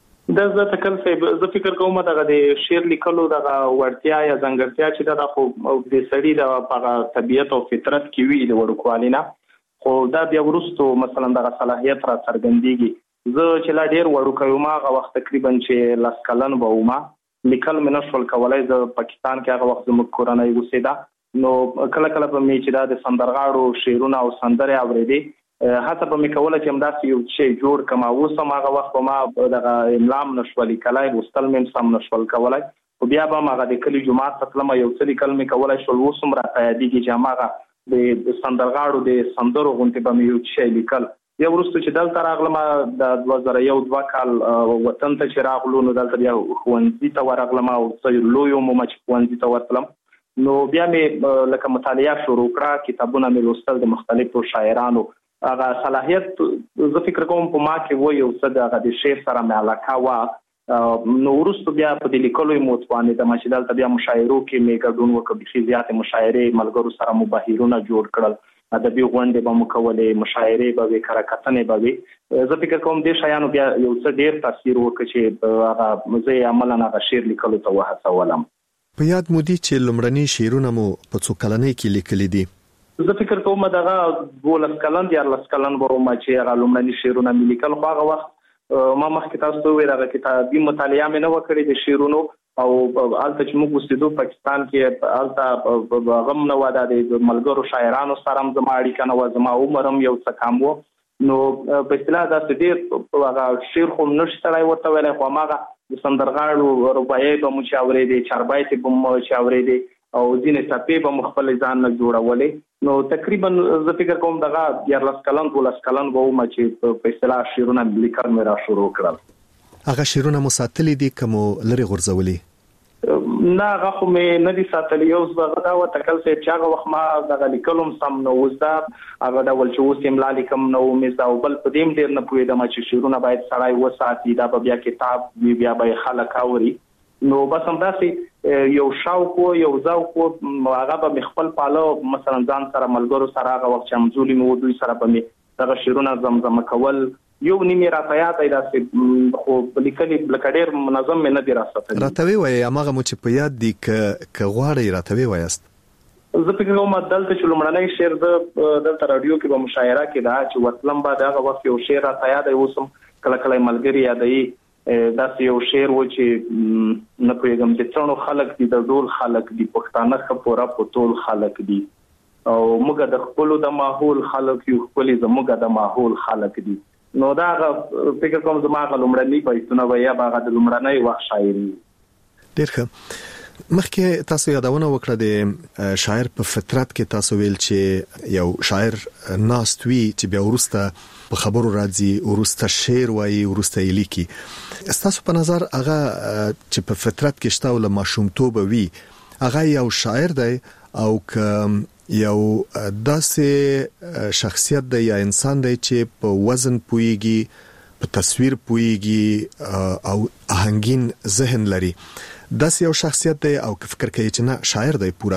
د زه تکل زه فکر کوم دغه د شعر لیکلو دغه ورتیا یا ځانګړتیا چې دا خو د سړي د طبيعت او فطرت کې وی د وړوکوالینه خو دا بیا ورستو مثلا دغه صلاحیت را څرګندېږي. زه چې لا ډیر وړوکی وم هغه وخت تقریبا چې 10 کلن به وم لیکل مې نشول کولای. زه پاکستان کې هغه وخت زموږ کورنۍ اوسېده نو کله کله به مې چې دا د سندرغاړو شعرونه او سندرې اورېدې هڅه به مې کوله چې همداسې یو شی جوړ کړم. اوس هم هغه وخت به ما دغه املا هم نشول لیکلی لوستل مې هم نشول کولی خو بیا به هم هغه د کلي جومات ته تلم یو څه لیکل مې کولی شول. اوس هم راته یادېږي چې هماغه د سندرغاړو د سندرو غوندې به مې یو شی لیکل. یا وروسته چې دلته راغلم د 2001-2 کال وطن ته چې راغلو نو دلته بیا ښوونځي ته ورغلم او څه لوی وم چې ښوونځي ته ورتلم نو بیا مې لکه مطالعه شروع کړه. کتابونه مې لوستل د مختلفو شاعرانو. هغه صلاحیت زه فکر کوم په ما کې و یو څه د شعر سره مې علاقه وه. نو وروسته بیا په دې لیکلو یې متوانېدم چې دلته بیا مشاعرو کې مې ګډون وکړ. بیخي زیاتې مشاعرې ملګرو سره مباحثونه جوړ کړل. ادبي غونډې به مو کولې مشاعرې به وي کره کتنې به وي. زه فکر کوم دې شیانو بیا یو څه ډېر تاثیر وکړ چې هغه زه یې عملاً هغه شعر لیکلو ته وهڅولم. په یاد مو دي چې لومړني شعرونه مو په څو کلنۍ کې لیکلي دي؟ زه فکر کوم دغه 12 کلن 14 کلن به وم چې هغه لومړني شعرونه مې لیکل. خو هغه وخت ما مخکې تاسو ته وویل هغه کتابي مطالعه مې نه وه کړې د شعرونو او هلته چې موږ اوسېدو پاکستان کې هلته غم نه وه د ملګرو شاعرانو سره هم زما اړیکه نه وه. زما عمر هم یو څه کم و نو په اصطلاح داسې ډېر هغه شعر خو نشي سړی ورته ویلی خو هماغه د سندرغاړو رباعیې به مو چې اورېدې چاربیتې به مو چې اورېدې او ځینې څپې به مو خپل ځان نه جوړولې. نو تقریبا زه فکر کوم دغه 11 کلن 12 کلن به وم چې په اصطلاح شعرونه لیکل مې را شروع کړل. هغه شعرونه مو ساتلي دي که مو لرې غورځولي؟ نه هغه خو مې نه دي ساتلي. اوس هغه دا وتکل صاحب چې هغه وخت ما دغه لیکلو هم سم نه اوس دا هغه ډول چې اوس املا لیکم نه مې زده او بل په دې هم ډېر نه پوهېدم چې شعرونه باید سړی وساتي دا به بیا کتاب وي بیا به یې خلک اوري. نو بس همداسې یو شوق و یو ذوق و هغه به مې خپل پاله مثلا ځان سره ملګرو سره هغه وخت چې همزولي مې و دوی سره به مې دغه شعرونه زمزمه کول. یو نیمه راته یاد دی داسې خو لیکلي لکه ډېر منظم مې نه دي راستلی. راته ووایئ هماغه مو چې په یاد دي که غواړئ راته ووایاست. زه فکر کوم دلته چې لومړنی شعر دلته راډیو کې به مشاعره کې ده چې وتلم به د هغه وخت یو شعر راته یاد دی. اوس هم کله کله یې ملګري یادوي. داسې یو شعر و چې نه پوهېږم چې څڼو خلک دي د ډول خلک دي پښتانه ښه پوره په ټول خلک دي او موږ د خپلو د ماحول خلک یو ښکلي زموږ د ماحول خلک دي. نو دا هغه فکر کوم زما هغه لومړني بیتونه به یا به هغه د لومړنی وخت شاعري. ډېر ښه. مخکې تاسو یادونه وکړه د شاعر په فطرت کې تاسو ویل چې یو شاعر ناست وي چې بیا وروسته په خبرو راځي وروسته شعر وایي وروسته یې لیکي. ستاسو په نظر هغه چې په فطرت کې شته او له ماشومتوبه وي هغه یو شاعر دی او که یو داسې شخصیت دی یا انسان دی چې په وزن پويږي، په تصویر پويږي او آهنګین ذهن لري. داسې یو شخصیت دی او فکر کوي چې نه شاعر دی پورا؟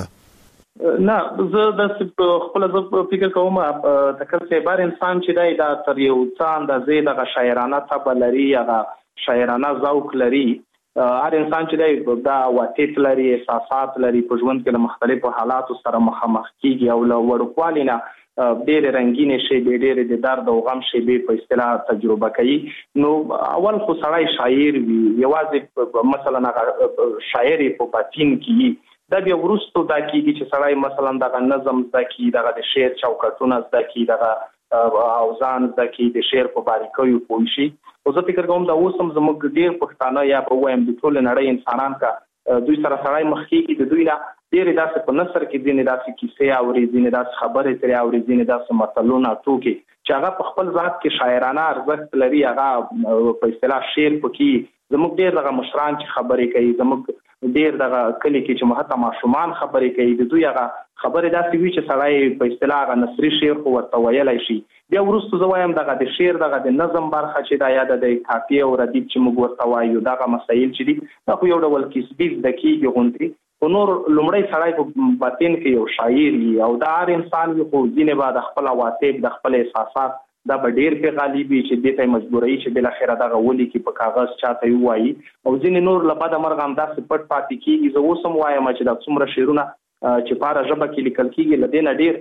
نه، زه د خپل فکر کوم تکل سیبار انسان چې دی دا تر یو څه اندازې د شاعرانه طبع لري یا شاعرانه ذوق لري. هر انسان چې دی دا عواطف لري، احساسات لري، په ژوند کې له مختلفو حالاتو سره مخامخ کیږي او له وړوکوالي نه ډېرې رنګینې شیبې، ډېرې د درد او غم شیبې په اصطلاح تجربه کوي. نو اول خو سړی شاعر وي، یوازې مثلا شاعر په باطن کې دا بیا وروسته دا کېږي چې سړی مثلا دغه نظم زده کړي، دغه د شعر چوکاټونه زده کړي، دغه اوزان زده کړي، د شعر په باریکیو پوه شي. او زه فکر کوم دا اوس هم زموږ ډېر پښتانه یا په وایم د ټولې نړۍ انسانان کا دوی سره سړی مخ کېږي، د دوی نه ډېرې داسې په نثر کې ځینې داسې کیسې اوري، ځینې داسې خبرې ترې اوري، ځینې داسې متلونه ټوکې چې هغه په خپل ذات کې شاعرانه ارزښت لري. هغه په اصطلاح شعر پکې زموږ ډېر دغه مشران چې خبرې کوي، زموږ ډېر دغه کلی کې چې حتی ماشومان خبرې کوي، د دوی هغه خبرې داسې وي چې سړی په اصطلاح هغه نثري شعر خو ورته ویلی شي. بیا وروسته زه وایم دغه د شعر دغه د نظم برخه چې دا یا د قافیې او ردیف چې موږ ورته وایو، دغه مسایل چې دي دا خو یو ډول کسبي زده کېږي غوندې. خو نور لومړی سړی په باطن کې یو شاعر وي او دا هر انسان وي، خو ځینې به د خپل عواطف، د خپل احساسات دا به ډېر پې غالب وي چې دې ته یې مجبوروي چې بالاخره دغه ولیکي په کاغذ چاته یې ووایي. او ځینې نور له بده مرغه همداسې پټ پاتې کېږي. زه اوس هم وایم چې دا څومره شعرونه چې په هره ژبه کې لیکل کېږي له دې نه ډېر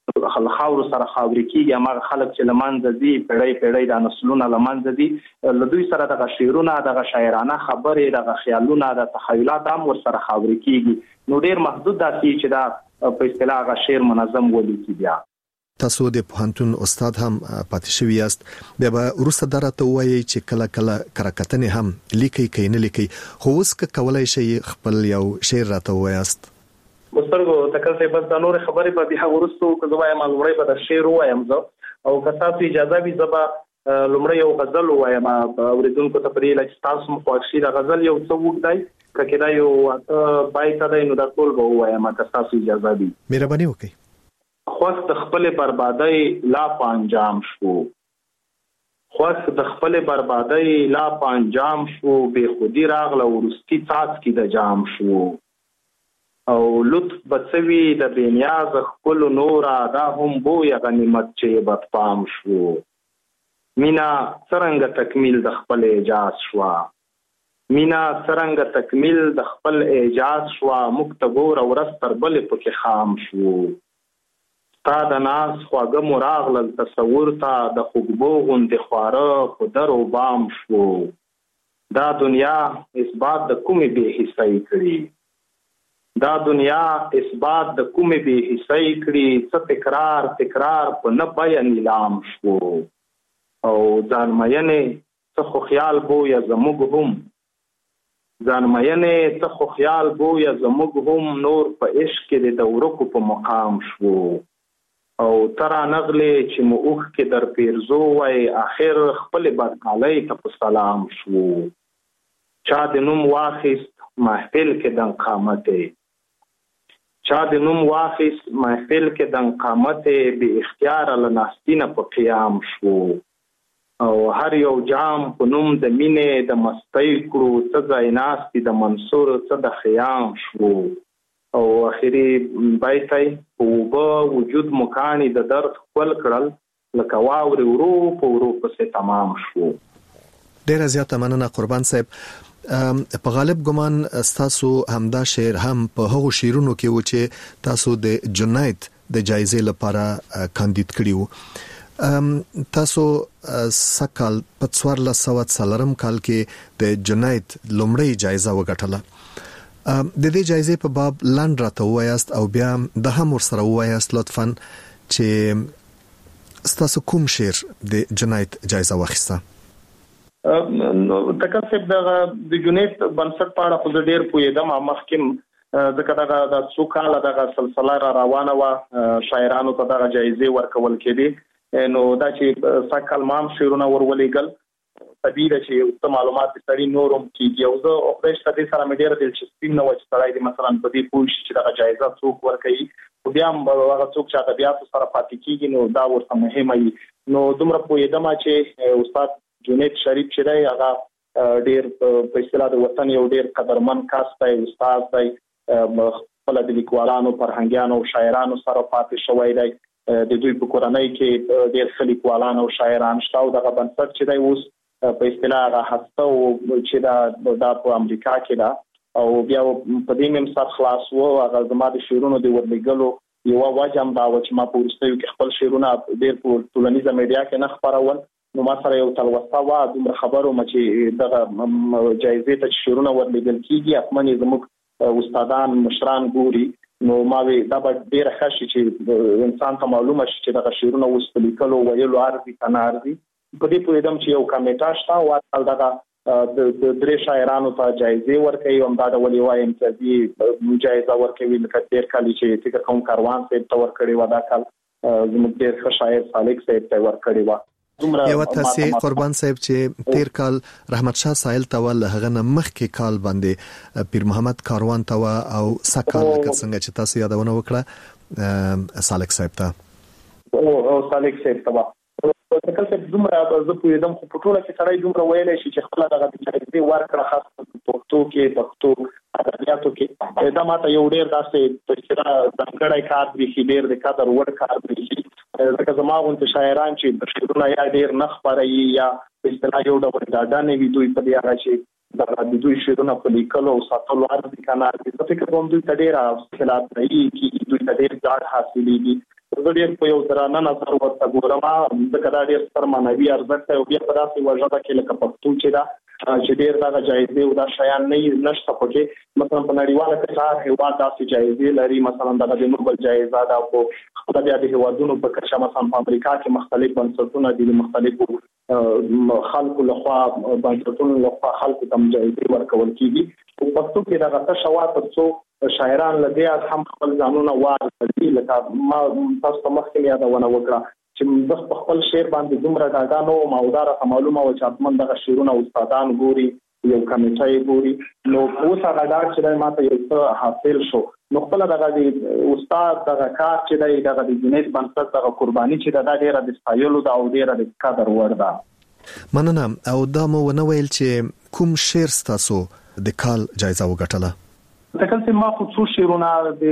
خاورو سره خاورې کېږي. هماغه خلک چې له منځه ځي، پیړۍ پیړۍ دا نسلونه له منځه ځي، له دوی سره دغه شعرونه، دغه شاعرانه خبرې، دغه خیالونه، د تخیلات هم ورسره خاورې کېږي. نو ډېر محدود داسې چې دا په اصطلاح هغه شعر منظم ولیکي. بیا تاسو د پوهنتون استاد هم پاتې شوي یاست، بیا به وروسته دا راته ووایئ چې کله کله کرکتنې هم لیکئ که نه لیکئ، خو اوس که کولی شئ خپل یو شعر راته ووایاست؟ مسترګو تکل صاحب بس دا نورې خبرې به بیا وروسته که زه وایم لومړی به د شعر ووایم زه، او که تاسو اجازه وي زه به لومړی یو غزل ووایم اورېدونکو ته په دې هیله چې تاسو هم خوښ شي. د غزل یو څه اوږد دی، که کېدای یو 8 بیته دی، نو دا ټول به ووایم که تاسو اجازه وي. مهرباني وکړئ. خوښ د خپلې بربادۍ لا په انجام شو، خوښ د خپلې بربادۍ لا په انجام شو، بې خودي راغله وروستي څاڅکي د جام شو، او لطف بڅوي د بېنیاز خپلو نوره، دا هم بویه غنیمت چې بدپام شو، مینا څرنګه تکمیل د خپل اعجاز شوه، مینا څرنګه تکمیل د خپل اعجاز شوه، موږ ته ګوره ورځ تر بلې پکې خام شو، تا د ناز خواږه مو راغلل تصور ته، د خوږبو غوندې خواره په در و بام شو، دا دنیا اثبات د کومې بې حسۍ کړي، دا دنیا اثبات د کومې بې حسۍ کړي، څه تکرار تکرار په نه بیه نیلام شو، او ځانمینې څه خو خیال بویه زموږ هم، ځانمینې څه خو خیال بویه زموږ هم، نور په عشق کې د ورکو په مقام شو، او ترا نغلې چې مو اوښکې در پیرزو وای، آخر خپلې بدحالۍ ته په سلام شو، چا د نوم واخیست محفل کې دن قامتې، چا د نوم واخیست محفل کې دن قامتې، بې اختیاره له ناستینه په قیام شو، او هر یو جام په نوم د مینې د مستۍ کړو، څه ځای ناستي د منصور څه د خیام شو، او اخري بیتی په اوبه وجود مکانی د درد خپل کړل، لکه واورې ورو په ورو پسې تمام شو. ډیره زیاته مننه قربان صاحب. په غالب ګمان تاسو همدا شعر هم په هغو شعرونو کې و چې تاسو د جنایت د جایزې لپاره کاندید کړی وو. تاسو سکال په 1440 کال کې د جنایت لومړی جایزه وګټله. د دې جایزې په باب لاند راته وایاست او بیا د هم ورسره وایاست لطفاً چې تاسو کوم شعر د جنایت جایزه واخیسته؟ تکل صاحب د جنایت بنسټ په اړه خو زه ډېر پوهېدم، مخکې ځکه دغه د څو کاله دغه سلسله را روانه وه، شاعرانو ته دغه جایزې ورکول کېدې، نو دا چې سږ کال ما هم شعرونه ورولېږل، طبيعي چې یو معلومات سړي نورم کیږي او زه او پرېش ته سره مې ډېر دلچسپي نه و چې سړی د مثلا په دې پوه شي چې دا جایزه څوک ورکوي او بیا هم هغه څوک چې ادبیات سره پاتې کیږي نو دا ورته مهمه وي. نو دومره پوهېدم چې استاد جنید شریف چې دی هغه ډېر په اصطلاح د وطن یو ډېر قدرمن کس دی، استاد دی، خپل د لیکوالانو فرهنګیانو او شاعرانو سره پاتې شوی دی. د دوی په کورنۍ کې ډېر ښه لیکوالان او شاعران شته او دغه بنسټ چې دی اوس په اصطلاح هغه هسته چې دا په امریکا کې ده او بیا په دې مې سر خلاص و. هغه زما د شعرونو د ورلېږلو یوه وجه هم دا وه چې ما په وروستیو کې خپل شعرونه ډېر په ټولنیزه میډیا کې نه خپرول. نو ما سره یو تلوسه وه، دومره خبر وم چې دغه جایزې ته چې شعرونه ورلېږل کېږي حتما یې زموږ استادان مشران ګوري. نو ما وی دا به ډېره ښه شي چې انسان ته معلومه شي چې دغه شعرونه اوس په لیکلو ویلو ارزي که نه ارزي. په دې پوهېدم چې یو کمیټه شته او اصل دغه د درې شاعرانو ته جایزې ورکوي او همدا ډول یوه امتیازي جایزه ورکوي لکه تېر کال چې فکر کوم کاروان صاحب ته ورکړې وه، دا کال زموږ ډېر ښه شاعر سالک صاحب ته ورکړې وه. یو تاسې قربان صاحب چې تیر کال رحمت شاه سایل ته ول هغه مخکې کال باندې پیر محمد کاروان ته او سکال لکه څنګه چې تاسو یادونه وکړه سالک صاحب ته او سالک صاحب ته تکل څه دومره زه پوهېدم خو په ټوله کې سړی دومره ویلی شي چې خپله دغه جایزې ورکړه خاص پښتو کې پښتو ادبیاتو کې دا ماته یو ډېر داسې ځانګړی کار برېښي، ډېر د قدر وړ کار برېښي. ځکه زما غوندې شاعران چې شعرونه یا ډېر نه خپروي یا په اصطلاح یو ډول ډاډه نه وي دوی په دې هغه چې د دوی شعرونه په لیکلو او ساتلو ارزي که نه ارزي. زه فکر کوم دوی ته ډېره حاصلات رهي کېږي، دوی ته ډېر ډاډ حاصلېږي. زه ډېر په یو درانه نظر ورته ګورم ځکه دا ډېر ستر معنوي ارزښت دی او بیا په داسې یوه ژبه کې لکه پښتو چې ده چې ډېر دغه جایزې او دا شیان نشته پکې. مثلا په نړیواله کچه هر هېواد داسې جایزې لري، مثلا دغه د نوبل جایزه ده خو خپله بیا د هېوادونو په کچه مثلا په امریکا کې مختلف بنسټونه دي، د مختلفو خلکو لخوا بنسټونو لخوا خلکو ته جایزې ورکول کېږي. په پښتو کې دغه تشه وه تر څو شاعران له دې هم خپل ځانونه واردوي. لکه ما تاسو ته مخکې یادونه وکړه چې زه په خپل شعر باندې دومره ډاډه نه وم او دا راته معلومه وه چې حتما دغه شعرونه استادان ګوري، یو کمیټه یې ګوري. نو اوس هغه ډاډ چې دی ماته یو څه حاصل شو. نو خپله دغه د استاد دغه کار چې دی دغه د جنید بنسټ دغه قرباني چې ده دا ډېره د ستایلو ده او ډېره د قدر وړ ده. مننه. او دا مو ونه ویل چې کوم شعر ستاسو د کال جایزه وګټله؟ تکل چې ما خو څو شعرونه د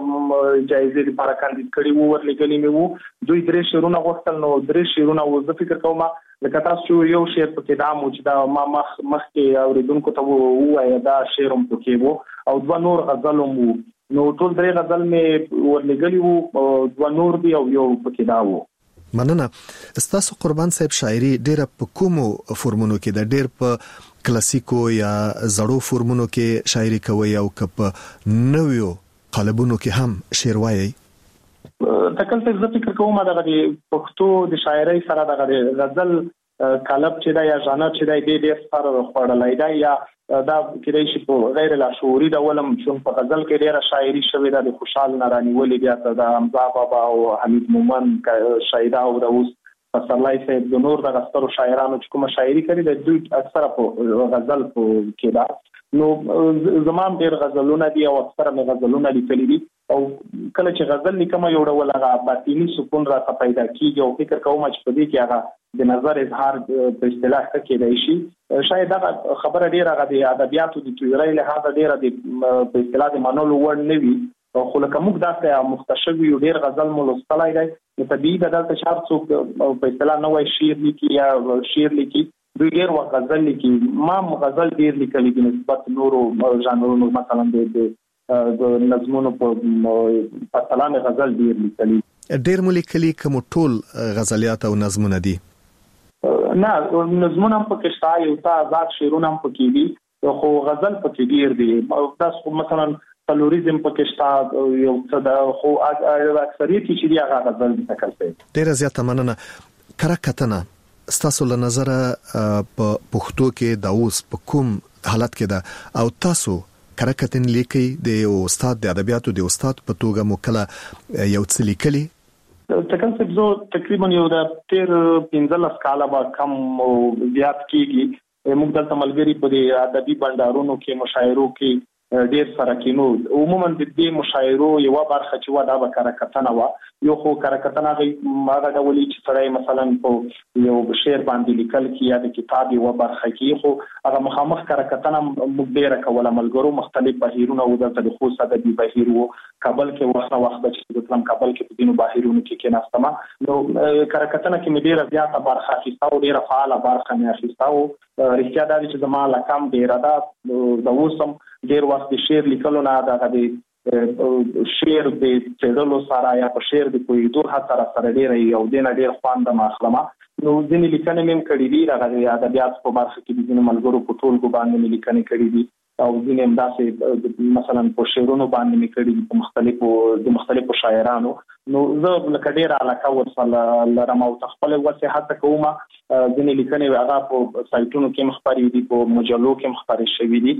جایزې لپاره کاندید کړي وو، ورلېږلي مې وو. دوی 3 شعرونه غوښتل، نو 3 شعرونه وو. زه فکر کوم لکه تاسو یو شعر پکې دا مو چې دا ما مخکې اورېدونکو ته ووایه دا شعر هم پکې وو او 2 نور غزل هم وو. نو ټول 3 غزل مې ورلېږلي وو، 2 نور دي او یو پکې دا وو. مننه. ستاسو قربان صاحب شاعري ډېره په کومو فورمونو کې ده؟ ډېر په کلاسیکو یا زړو فورمونو کې شاعري کوي او که په نویو قالبونو کې هم شعر وایي؟ تکل څه زه فکر کوم دغه د پښتو د شاعرۍ سره دغه د غزل قالب چې دی یا ژانر چې دی ډېر سر خوړلی دی یا دا کېدای شي په غیر لاشعوري ډول هم چون په غزل کې ډېره شاعري شوې ده. د خوشحال نارانیولې بیا د حمزه بابا او حمید مومند شاعره او د اوس پسرلی صاحب د نور دغه سترو شاعرانو چې کومه شاعري کړې ده دوی اکثره په غزل کې ده. نو زما هم ډېر غزلونه دي او اکثره مې غزلونه لیکلي دي او کله چې غزل لیکم یو ډول هغه باطني سکون راته پیدا کېږي او فکر کوم چې په دې کې هغه د نظر اظهار په اصطلاح ښه کېدای شي. شاید هغه خبره ډېره هغه د ادبیاتو د تیورۍ لحاظه ډېره د په اصطلاح د منلو وړ نه وي خو لکه موږ داسې مختشب یو ډېر غزل مو لوستلی دی نو طبیعي ده دلته چې هر څوک په اصطلاح نوی شعر لیکي یا شعر لیکي دوی ډېر وخت غزل لیکي. ما غزل ډېر لیکلی دي نسبت نورو ژانرونو مثلا د نظمونو په پرتله مې غزل ډېر لیکلی. ډېر مو لیکلي که مو ټول غزلیات او نظمونه دي؟ نه نظمونه هم پکې شته یو څه آزاد شعرونه هم پکې دي خو غزل پکې ډېر دي. دا مثلا تلوریزم پکې شته یو څه ده خو اکثریت چې دی هغه غزل دي. تکل څه ډېره زیاته مننه. کره کتنه ستاسو له نظره په پښتو کې د اوس په کوم حالت کې ده او تاسو کره کتنه لیکي د استاد د ادبیاتو د استاد په توګه مو کله یو څه لیکلي؟ تکل څه زه تقریبا یو د 15 کاله با کم زیات کیږي موږ دلته ملګری په دې ادبي بندارونو کې مشاعرو کې ډیر سره کینو. عموما د دې مشاعرو یو برخه چې ودا به کرکتنه وا یو خو کرکتنه هغه ډولې چې سړی مثلا په یو شعر باندې لیکل کې یا د کتاب یو برخه کې خو هغه مخامخ کرکتنه موږ ډیر کوله ملګرو مختلف بهیرونه او دلته د خو ادبي بهیر وو کابل کې وخت چې د اسلام کابل کې په دینو بهیرونو کې ناستمه نو کرکتنه کې مې ډیر زیاته برخه اخیسته او ډیر فعال برخه مې اخیسته او رښتیا دا چې زما لکم ډیر دا د وسم ډیر وخت د شعر لیکلو نه د شعر د څېړلو سره یا په شعر د پوهېدو هڅه سره ډیر یو دینه ډیر خوند ماخلمه نو ځینې لیکنې مې کړې دي راغلي ادبیات په برخه کې د ځینې ملګرو په ټولګو باندې مې لیکنې کړې دي او ځینې همداسې مثلا په شعرونو باندې مې کړې دي په مختلفو شاعرانو نو زه لکه ډیر علاقه ورسره لرم او خپل وسه هڅه کوم ځینې لیکنې هغه په سایټونو کې مخبري دي په مجلو کې مخبري شوي دي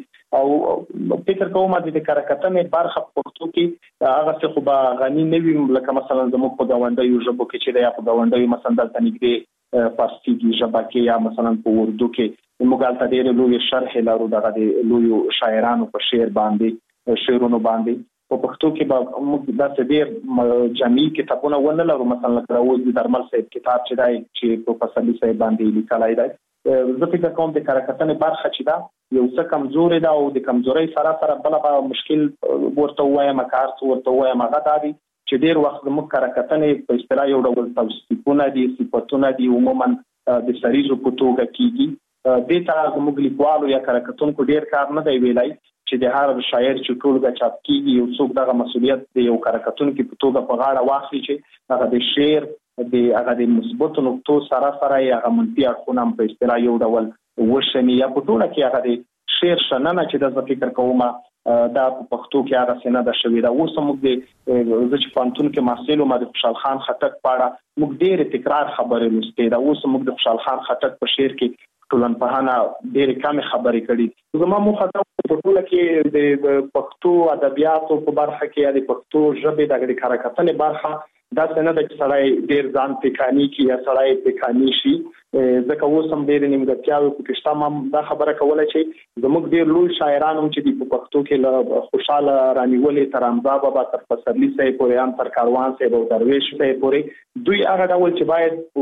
او فکر کوم د کرکتنې برخه په پښتو کې هغه څه خو به غني نه وي لکه مثلا زموږ په گاونډیو ژبو کې چې د په گاونډیو مثلا دلته نږدې فارسي کې ژبه کې یا مثلا په اردو کې موږ هلته ډېرې لویې شرحې لرو دغه د لویو شاعرانو په شعر باندې شعرونو باندې په پښتو کې به موږ داسې ډېر جامع کتابونه ونه لرو مثلا لکه اوس د درمل صاحب کتاب چې دی چې په پسرلي صاحب باندې لیکلی دی زه فکر کوم د کرکتنې برخه چې ده یو څه کمزوري ده او د کمزورۍ سره سره بله به مشکل ورته ووایم که هر څه ورته ووایم هغه دا دی چې ډېر وخت زموږ کرکتنې په اصطلاح یو ډول توصیفونه دي صفتونه دي عموما د سریزو په توګه کېږي دې ته زموږ لیکوالو یا کرکتونکو ډېر کار نه دی ویلی چې د هر شاعر چې ټولګه چاپ کېږي یو څوک دغه مسؤلیت د یو کرکتونکي په توګه په غاړه واخلي چې هغه د شعر هغه د مثبتو نقطو سره سره یې هغه منفي اړخونه هم په اصطلاح یو ډول وشني یا په ټوله کې هغه د شعر شننه چې د زه فکر کوم دا په پښتو کې هغه څه نه ده شوې ده اوس موږ د زه چې پوهنتون کې محصل وم د خوشحال خان خټک په اړه موږ ډېرې تکرار خبرې لوستې ده اوس موږ د خوشحال خان خټک په شعر کې ټولنپوهانه ډېرې کمې خبرې کړي زما موخه دا په ټوله کې د پښتو ادبیاتو په برخه کې یا د پښتو ژبې د کرکتنې برخه دا څه نه ده چې سړی ډېر ځان پیکاني کړي یا سړی پیکاني شي ځکه اوس هم ډېرې نیمګړتیاوې پکې شته ما دا خبره کوله چې زموږ ډېر لوی شاعران هم چې دي په پښتو کې له خوشحاله رانیولې تر حمزه بابا تر پسرلي صاحب پورې هم تر کاروان صاحب او درویش صاحب پورې دوی هغه ډول چې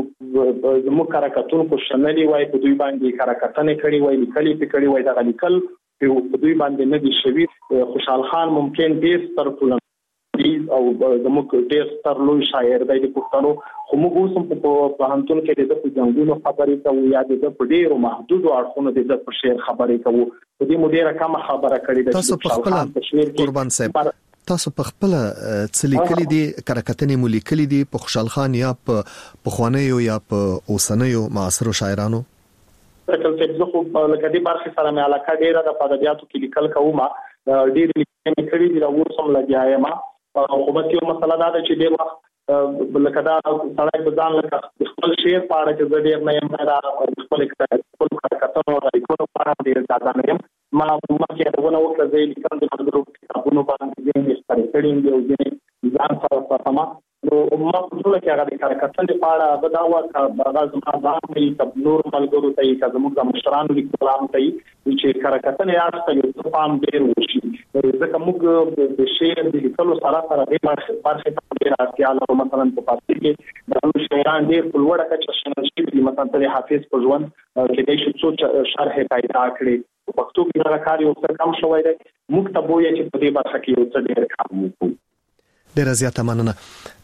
باید زموږ کرکتونکو شنلي وای په دوی باندې کرکتنې کړي وای لیکلي پې کړي وای دغه لیکل په دوی باندې نه دي شوي خوشحال خان ممکن ډېر ستر ټولنه او زموږ ډېر ستر لوی شاعر دی د پښتنو خو موږ اوس هم په پوهنتون کې د په جنګونو خبرې کوو یا د په ډېرو محدودو اړخونو د په شعر خبرې کوو په دې مو ډېره کمه خبره کړې ده تاسو په خپل قربان صاحب تاسو په خپل څه لیکلي دي کرکتنې مو لیکلي دي په خوشحال خان یا په پخوانیو یا په اوسنیو معاصرو شاعرانو تکل څه خو لکه دې برخې سره مې علاقه ډېره د ادبیاتو کې لیکل کوم ډېر لیکنې کړې دي اوس هم لګیا یم خو بس یو مسله دا ده چې ډېر وخت لکه دا سړی په ځان لکه خپل شعر په اړه چې زه ډېر نه یم دا خپل کرکتنو د لیکلو په اړه ډېر زیاته نه یم ما مخکې یادونه وکړه زه یې لیکم د ملګرو کتابونو باندې ځینې خپرې کړي دي او ځینې ځان سره ساتم نو ما په ټوله کې هغه د کرکتنې په اړه هغه دا وه که هغه زما ځان ته یي نور ملګرو ته یي که زموږ د مشرانو لیکوالانو ته یي چې کرکتنې اړخ ته یو څه پام ډېر وشي ځکه موږ د شعر د لیکلو سره سره دې برخې ته ډېره اړتیا لرو مثلا په فارسي کې د نور شاعران ډېر په لوړه کچه شنل شوي دي مثلا د حافظ په ژوند کېدای شي څو شرحې پیدا کړي په پښتو کې دغه کار یو څه کم شوی دی موږ ته بویه چې په دې برخه کې یو څه ډېر کار وکړو ډېره زیاته مننه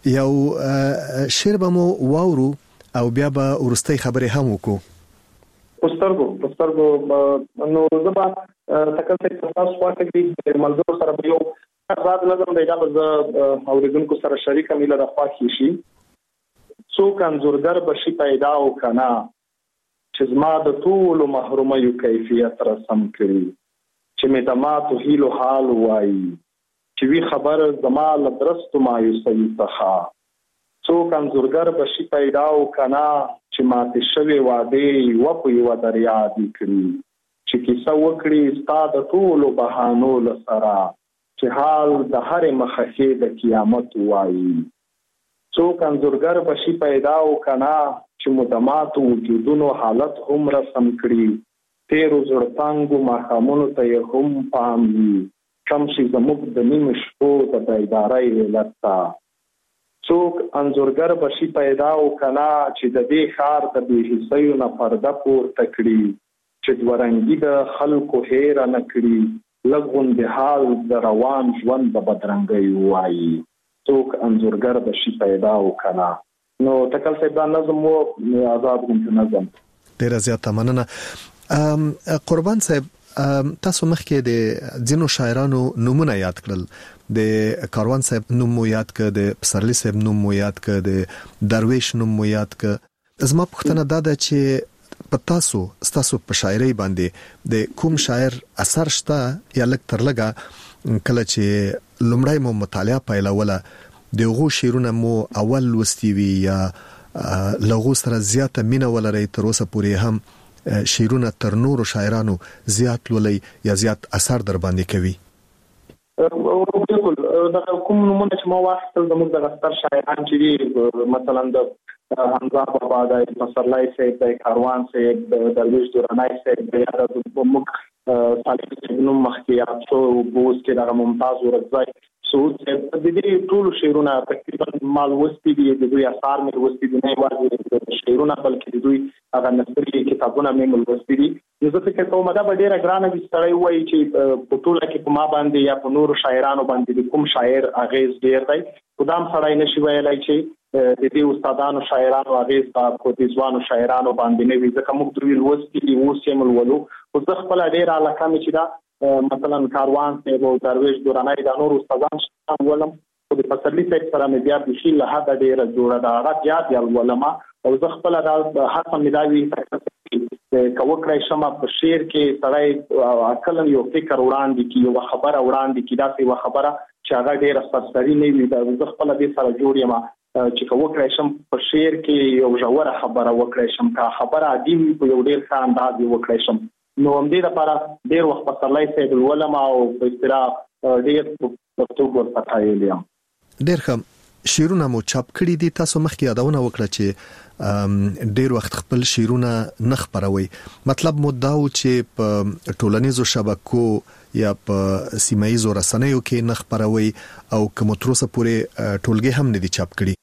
یو شعر به مو واورو او بیا به وروستۍ خبرې هم وکړو په سترګو نو زه به تکل څه تاسو خواته کې د ملګرو سره به یو آزاد نظم دی دا به زه اورېدونکو سره شریک مې له خوا کې شي څوک انځورګر به شي پیدا او که نه چې زما د ټولو محرومیو کیفیت رسم کړي چې مې د ماتو هیلو حال وایي چې وی خبر زما له درستو مایوسۍ څخه څوک انځورګر به شي پیدا او که نه چې ماتې شوې وعدې یوه په یوه دریا دي کړي چې کیسه وکړي ستا د ټولو بهانو له سره چې حال د هرې مخخې د قیامت وایي څوک انځورګر بشي پیدا وکنا چې مدامات وجودونو حالت هم رسم کړي تیرو زړتانګو ماښامونو ته یې هم پام وي کم شي زموږ د نیمو شپو د بیدارۍ علت ته څوک انځورګر بشي پیدا وکنا چې د دې ښار د بې حسیو نه پرده پورته کړي چې دوه د خلکو هیر نه کړي لغون د حال د روان ژوند د بدرنګي وایي څوک انځورګر بشي پیدا وکنا. نو تکل صاحب دا نظم و آزاد غونډه نظم ډیر زیاته مننه. قربان صاحب تاسو مخکې د ځینو شاعرانو نومونه یاد کړل، د کاروان صاحب نوم مو یاد کړ، د پسرلی صاحب نوم مو یاد کړ، د درویش نوم مو یاد کړ. زما پوښتنه دا ده چې په تاسو په شاعرۍ باندې د کوم شاعر اثر شته یا لږ تر لږه کله چې لومړی مو مطالعه پیلوله دغه شعرونه مو اول لوستي وي یا لغو سره زیاته مینه ولري تر اوسه پورې هم شعرونه تر نورو شاعرانو زیات لولي یا زیات اثر در باندې کوي؟ بالکل دا کوم نمونه چې ما واخیستل زموږ د غستر شاعران چې مثلا د حمزه بابا د پسرلی صاحب د کاروان صاحب د درویش دورانی صاحب د موږ صالح صاحب نوم مخکې یاد شو، بوز کې د ممتاز ورځای سعود صاحب د دې ټول شعرونه تقریبا مال وستي دي، د دوی اثار مې وستي دي، نه یوازې شعرونه بلکې د دوی هغه نثري کتابونه مې وستي دي. نو زه فکر کوم دا به ډیره ګرانه وي سړی وایي چې په ټوله کې په ما باندې یا په نورو شاعرانو باندې کوم شاعر اغیز ډیر دی، خو دا هم سړی نشي ویلی چې د دې استادانو شاعرانو اغیز په دې ځوانو شاعرانو باندې نه وي، ځکه موږ دوی لوستي دي اوس یې ملولو. خو زه خپله ډیره علاقه مې چې دا مثلا کاروان صاحب او درویش دورانی دا نور استادان شته ولم، خو د پسرلی صاحب سره مې بیا بشي له حده ډیره جوړه ده، هغه بیا بیا ولم او زه خپله دا هڅه مې دا وي که وکړی شم په شعر کې سړی عقلا یو فکر وړاندې کړي، یوه خبره وړاندې کړي، داسې یوه خبره چې هغه ډیره سرسري نه وي. زه خپله دې سره جوړ یم چې که وکړی شم په شعر کې یو ژوره خبره وکړی شم، که خبره عادي وي په یو ډیر ښه انداز یې وکړی شم. نو همدې لپاره ډیر وخت پسرلی صاحب لولم او په اصطلاح ډیر پښتو ورته ویلی یم. ډیر ښه شعرونه مو چاپ کړي دي. تاسو مخکې یادونه وکړه چې ډیر وخت خپل شعرونه نه خپروي، مطلب مو دا و چې په ټولنیزو شبکو یا په سیمایي رسنیو کې نه خپروي او کوم تر اوسه پورې ټولګي هم نه دي چاپ کړي؟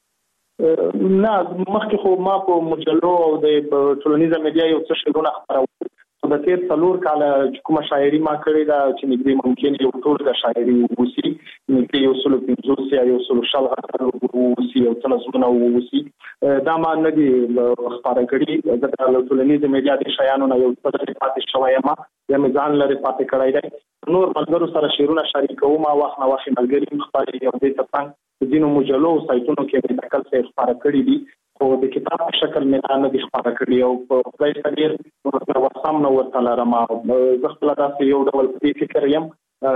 نه، مخکې خو ما په مجلو او د ټولنیزه میډیا یو څه شعرونه خپرول، د تیر 4 کاله چې کومه شاعري ما کړې ده چې نږدې ممکن یو ټولګه شاعري ووسي، نږدې 150 یا 160 ووسي، یو څه نظمونه ووسي، دا ما نه دي خپاره کړي، ځکه له ټولنیزې میډیا د شیانو نه یو څه لرې پاتې شوی یم یا مې ځان لرې پاتې کړی دی. نور ملګرو سره شعرونه شریکوم، وخت نه وخت ملګري هم خپارېږي او دې ترڅنګ په ځینو مجلو او سایټونو کې مې تکل څه خپاره کړي دي، خو د کتاب په شکل مې نه دي خپاره کړي او په خدای ته ډېر وسام نه ورته لرم. زه خپله داسې یو ډول په دې فکر یم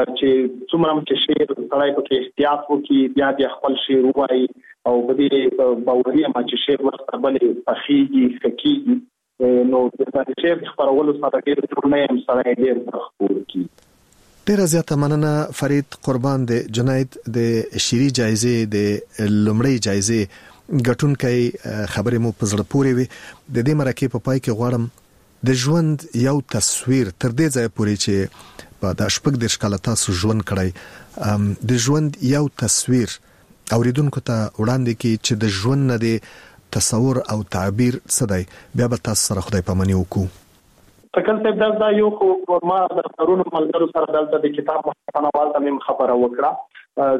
چې څومره چې شعر سړی پکې احتیاط وکړي، بیا بیا خپل شعر ووایي او په دې باوري یم چې شعر ورته بلې پخېږي ښه کېږي. نو د شعر خپرولو سره ډېر جوړ نه یم، سړی ډېر خپور کړي. ډیره زیاته مننه فرید قربان. د جنید د شعري جایزې د لومړۍ جایزې ګټونکی خبرې مو په زړه پورې وي. د دې مرکې په پای کې غواړم د ژوند یو تصویر تر دې ځای پورې چې په د 14 کاله تاسو ژوند کړی، د ژوند یو تصویر اوریدونکو ته وړاندې کړي چې د ژوند نه د تصور او تعبیر څه دی، بیا به تاسو سره خدای پاماني وکړو. تکل صاحب دا یو خو ما د پرونو ملګرو سره دلته د کتاب محتوا والته مې خبره وکړه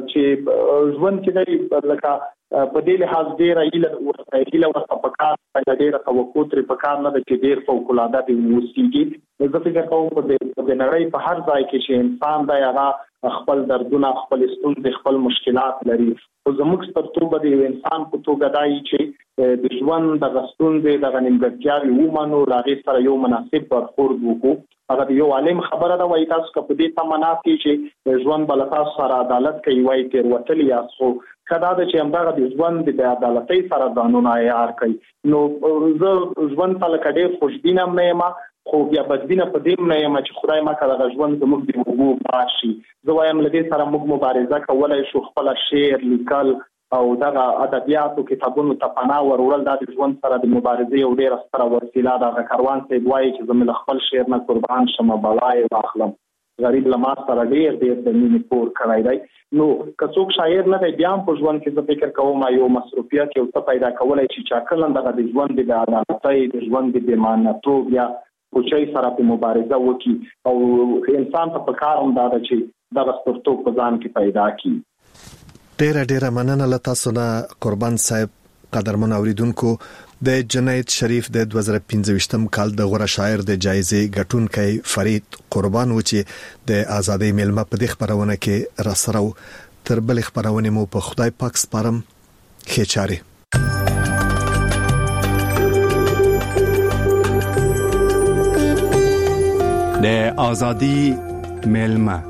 چې ژوند کې دی لکه په دې لحاظ ډېره هیله ورته پکار ده، ډېره توقع ترې پکار نه ده چې ډېر فوق‌العاده دې واوسېږي. زه فکر کوم په نړۍ په هر ځای کې چې انسان دی هغه خپل دردونه، خپل ستونزې، خپل مشکلات لري، خو زموږ سترتوبه د یو انسان په توګه دا چې د ژوند دغه ستونزې، دغه نیمګړتیاوې ومنو، له هغې سره یو مناسب برخورد وکړو. هغه د یو عالم خبره ده، وایي تاسو که په دې تمه ناست یې چې ژوند به له تاسو سره عدالت کوي، وایي تېروتلي یاست، خو ښه دا ده چې همدغه د ژوند د بې عدالتۍ سره ځانونه عیار کوي. نو زه ژوند ته لکه ډېر خوشبینه هم نه یم، خو بیا بدبینه په دې نه یم چې خدای ما که دغه ژوند زموږ د اوږو بار شي. زه وایم له دې سره موږ مبارزه کولی شو، خپله شعر لیکل، او دغه ادبیاتو کتابونو ته پناه ورول د ژوند سره د مبارزې او ډیره ستره وسیله ده. کاروان ته وایي چې زموږ خپل شعر نه قربان شمه بلای واخلم، غریب لما سره ډیر د مینې پور کړی دی. نو که څوک شاعر نه دی بیا په ژوند کې زه فکر کوم یو مصروفیت یو څه پیدا کولای شي چې کله دغه د ژوند د عدالتۍ د ژوند د بیمانتوب یا کوچي سره په مبارزه وکړي او انسان ته پکار هم دا چې دغه سترتوب په ځان کې پیدا کړي. ډیره مننه له تاسو نه قربان صاحب. قدرمن اوریدونکو، د جنید شریف د 2015م کال د غوړه شاعر د جایزې ګټونکي فرید قربان و چې د ازادۍ میلمه په دې خبرونه کې راسره تر بل خبرونه مو په خدای پاک سپارم. خېچاره د ازادۍ میلمه.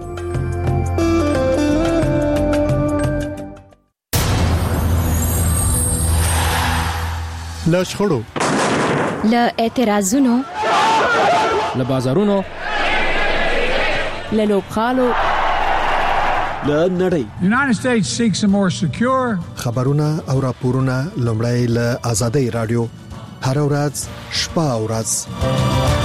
له شخړو، له اعتراضونو، له بازارونو، له لوبخالو، له نړۍ. United States seeks a more secure. خبرونه او راپورونه لومړی له ازادۍ رادیو هر ورځ شپه او ورځ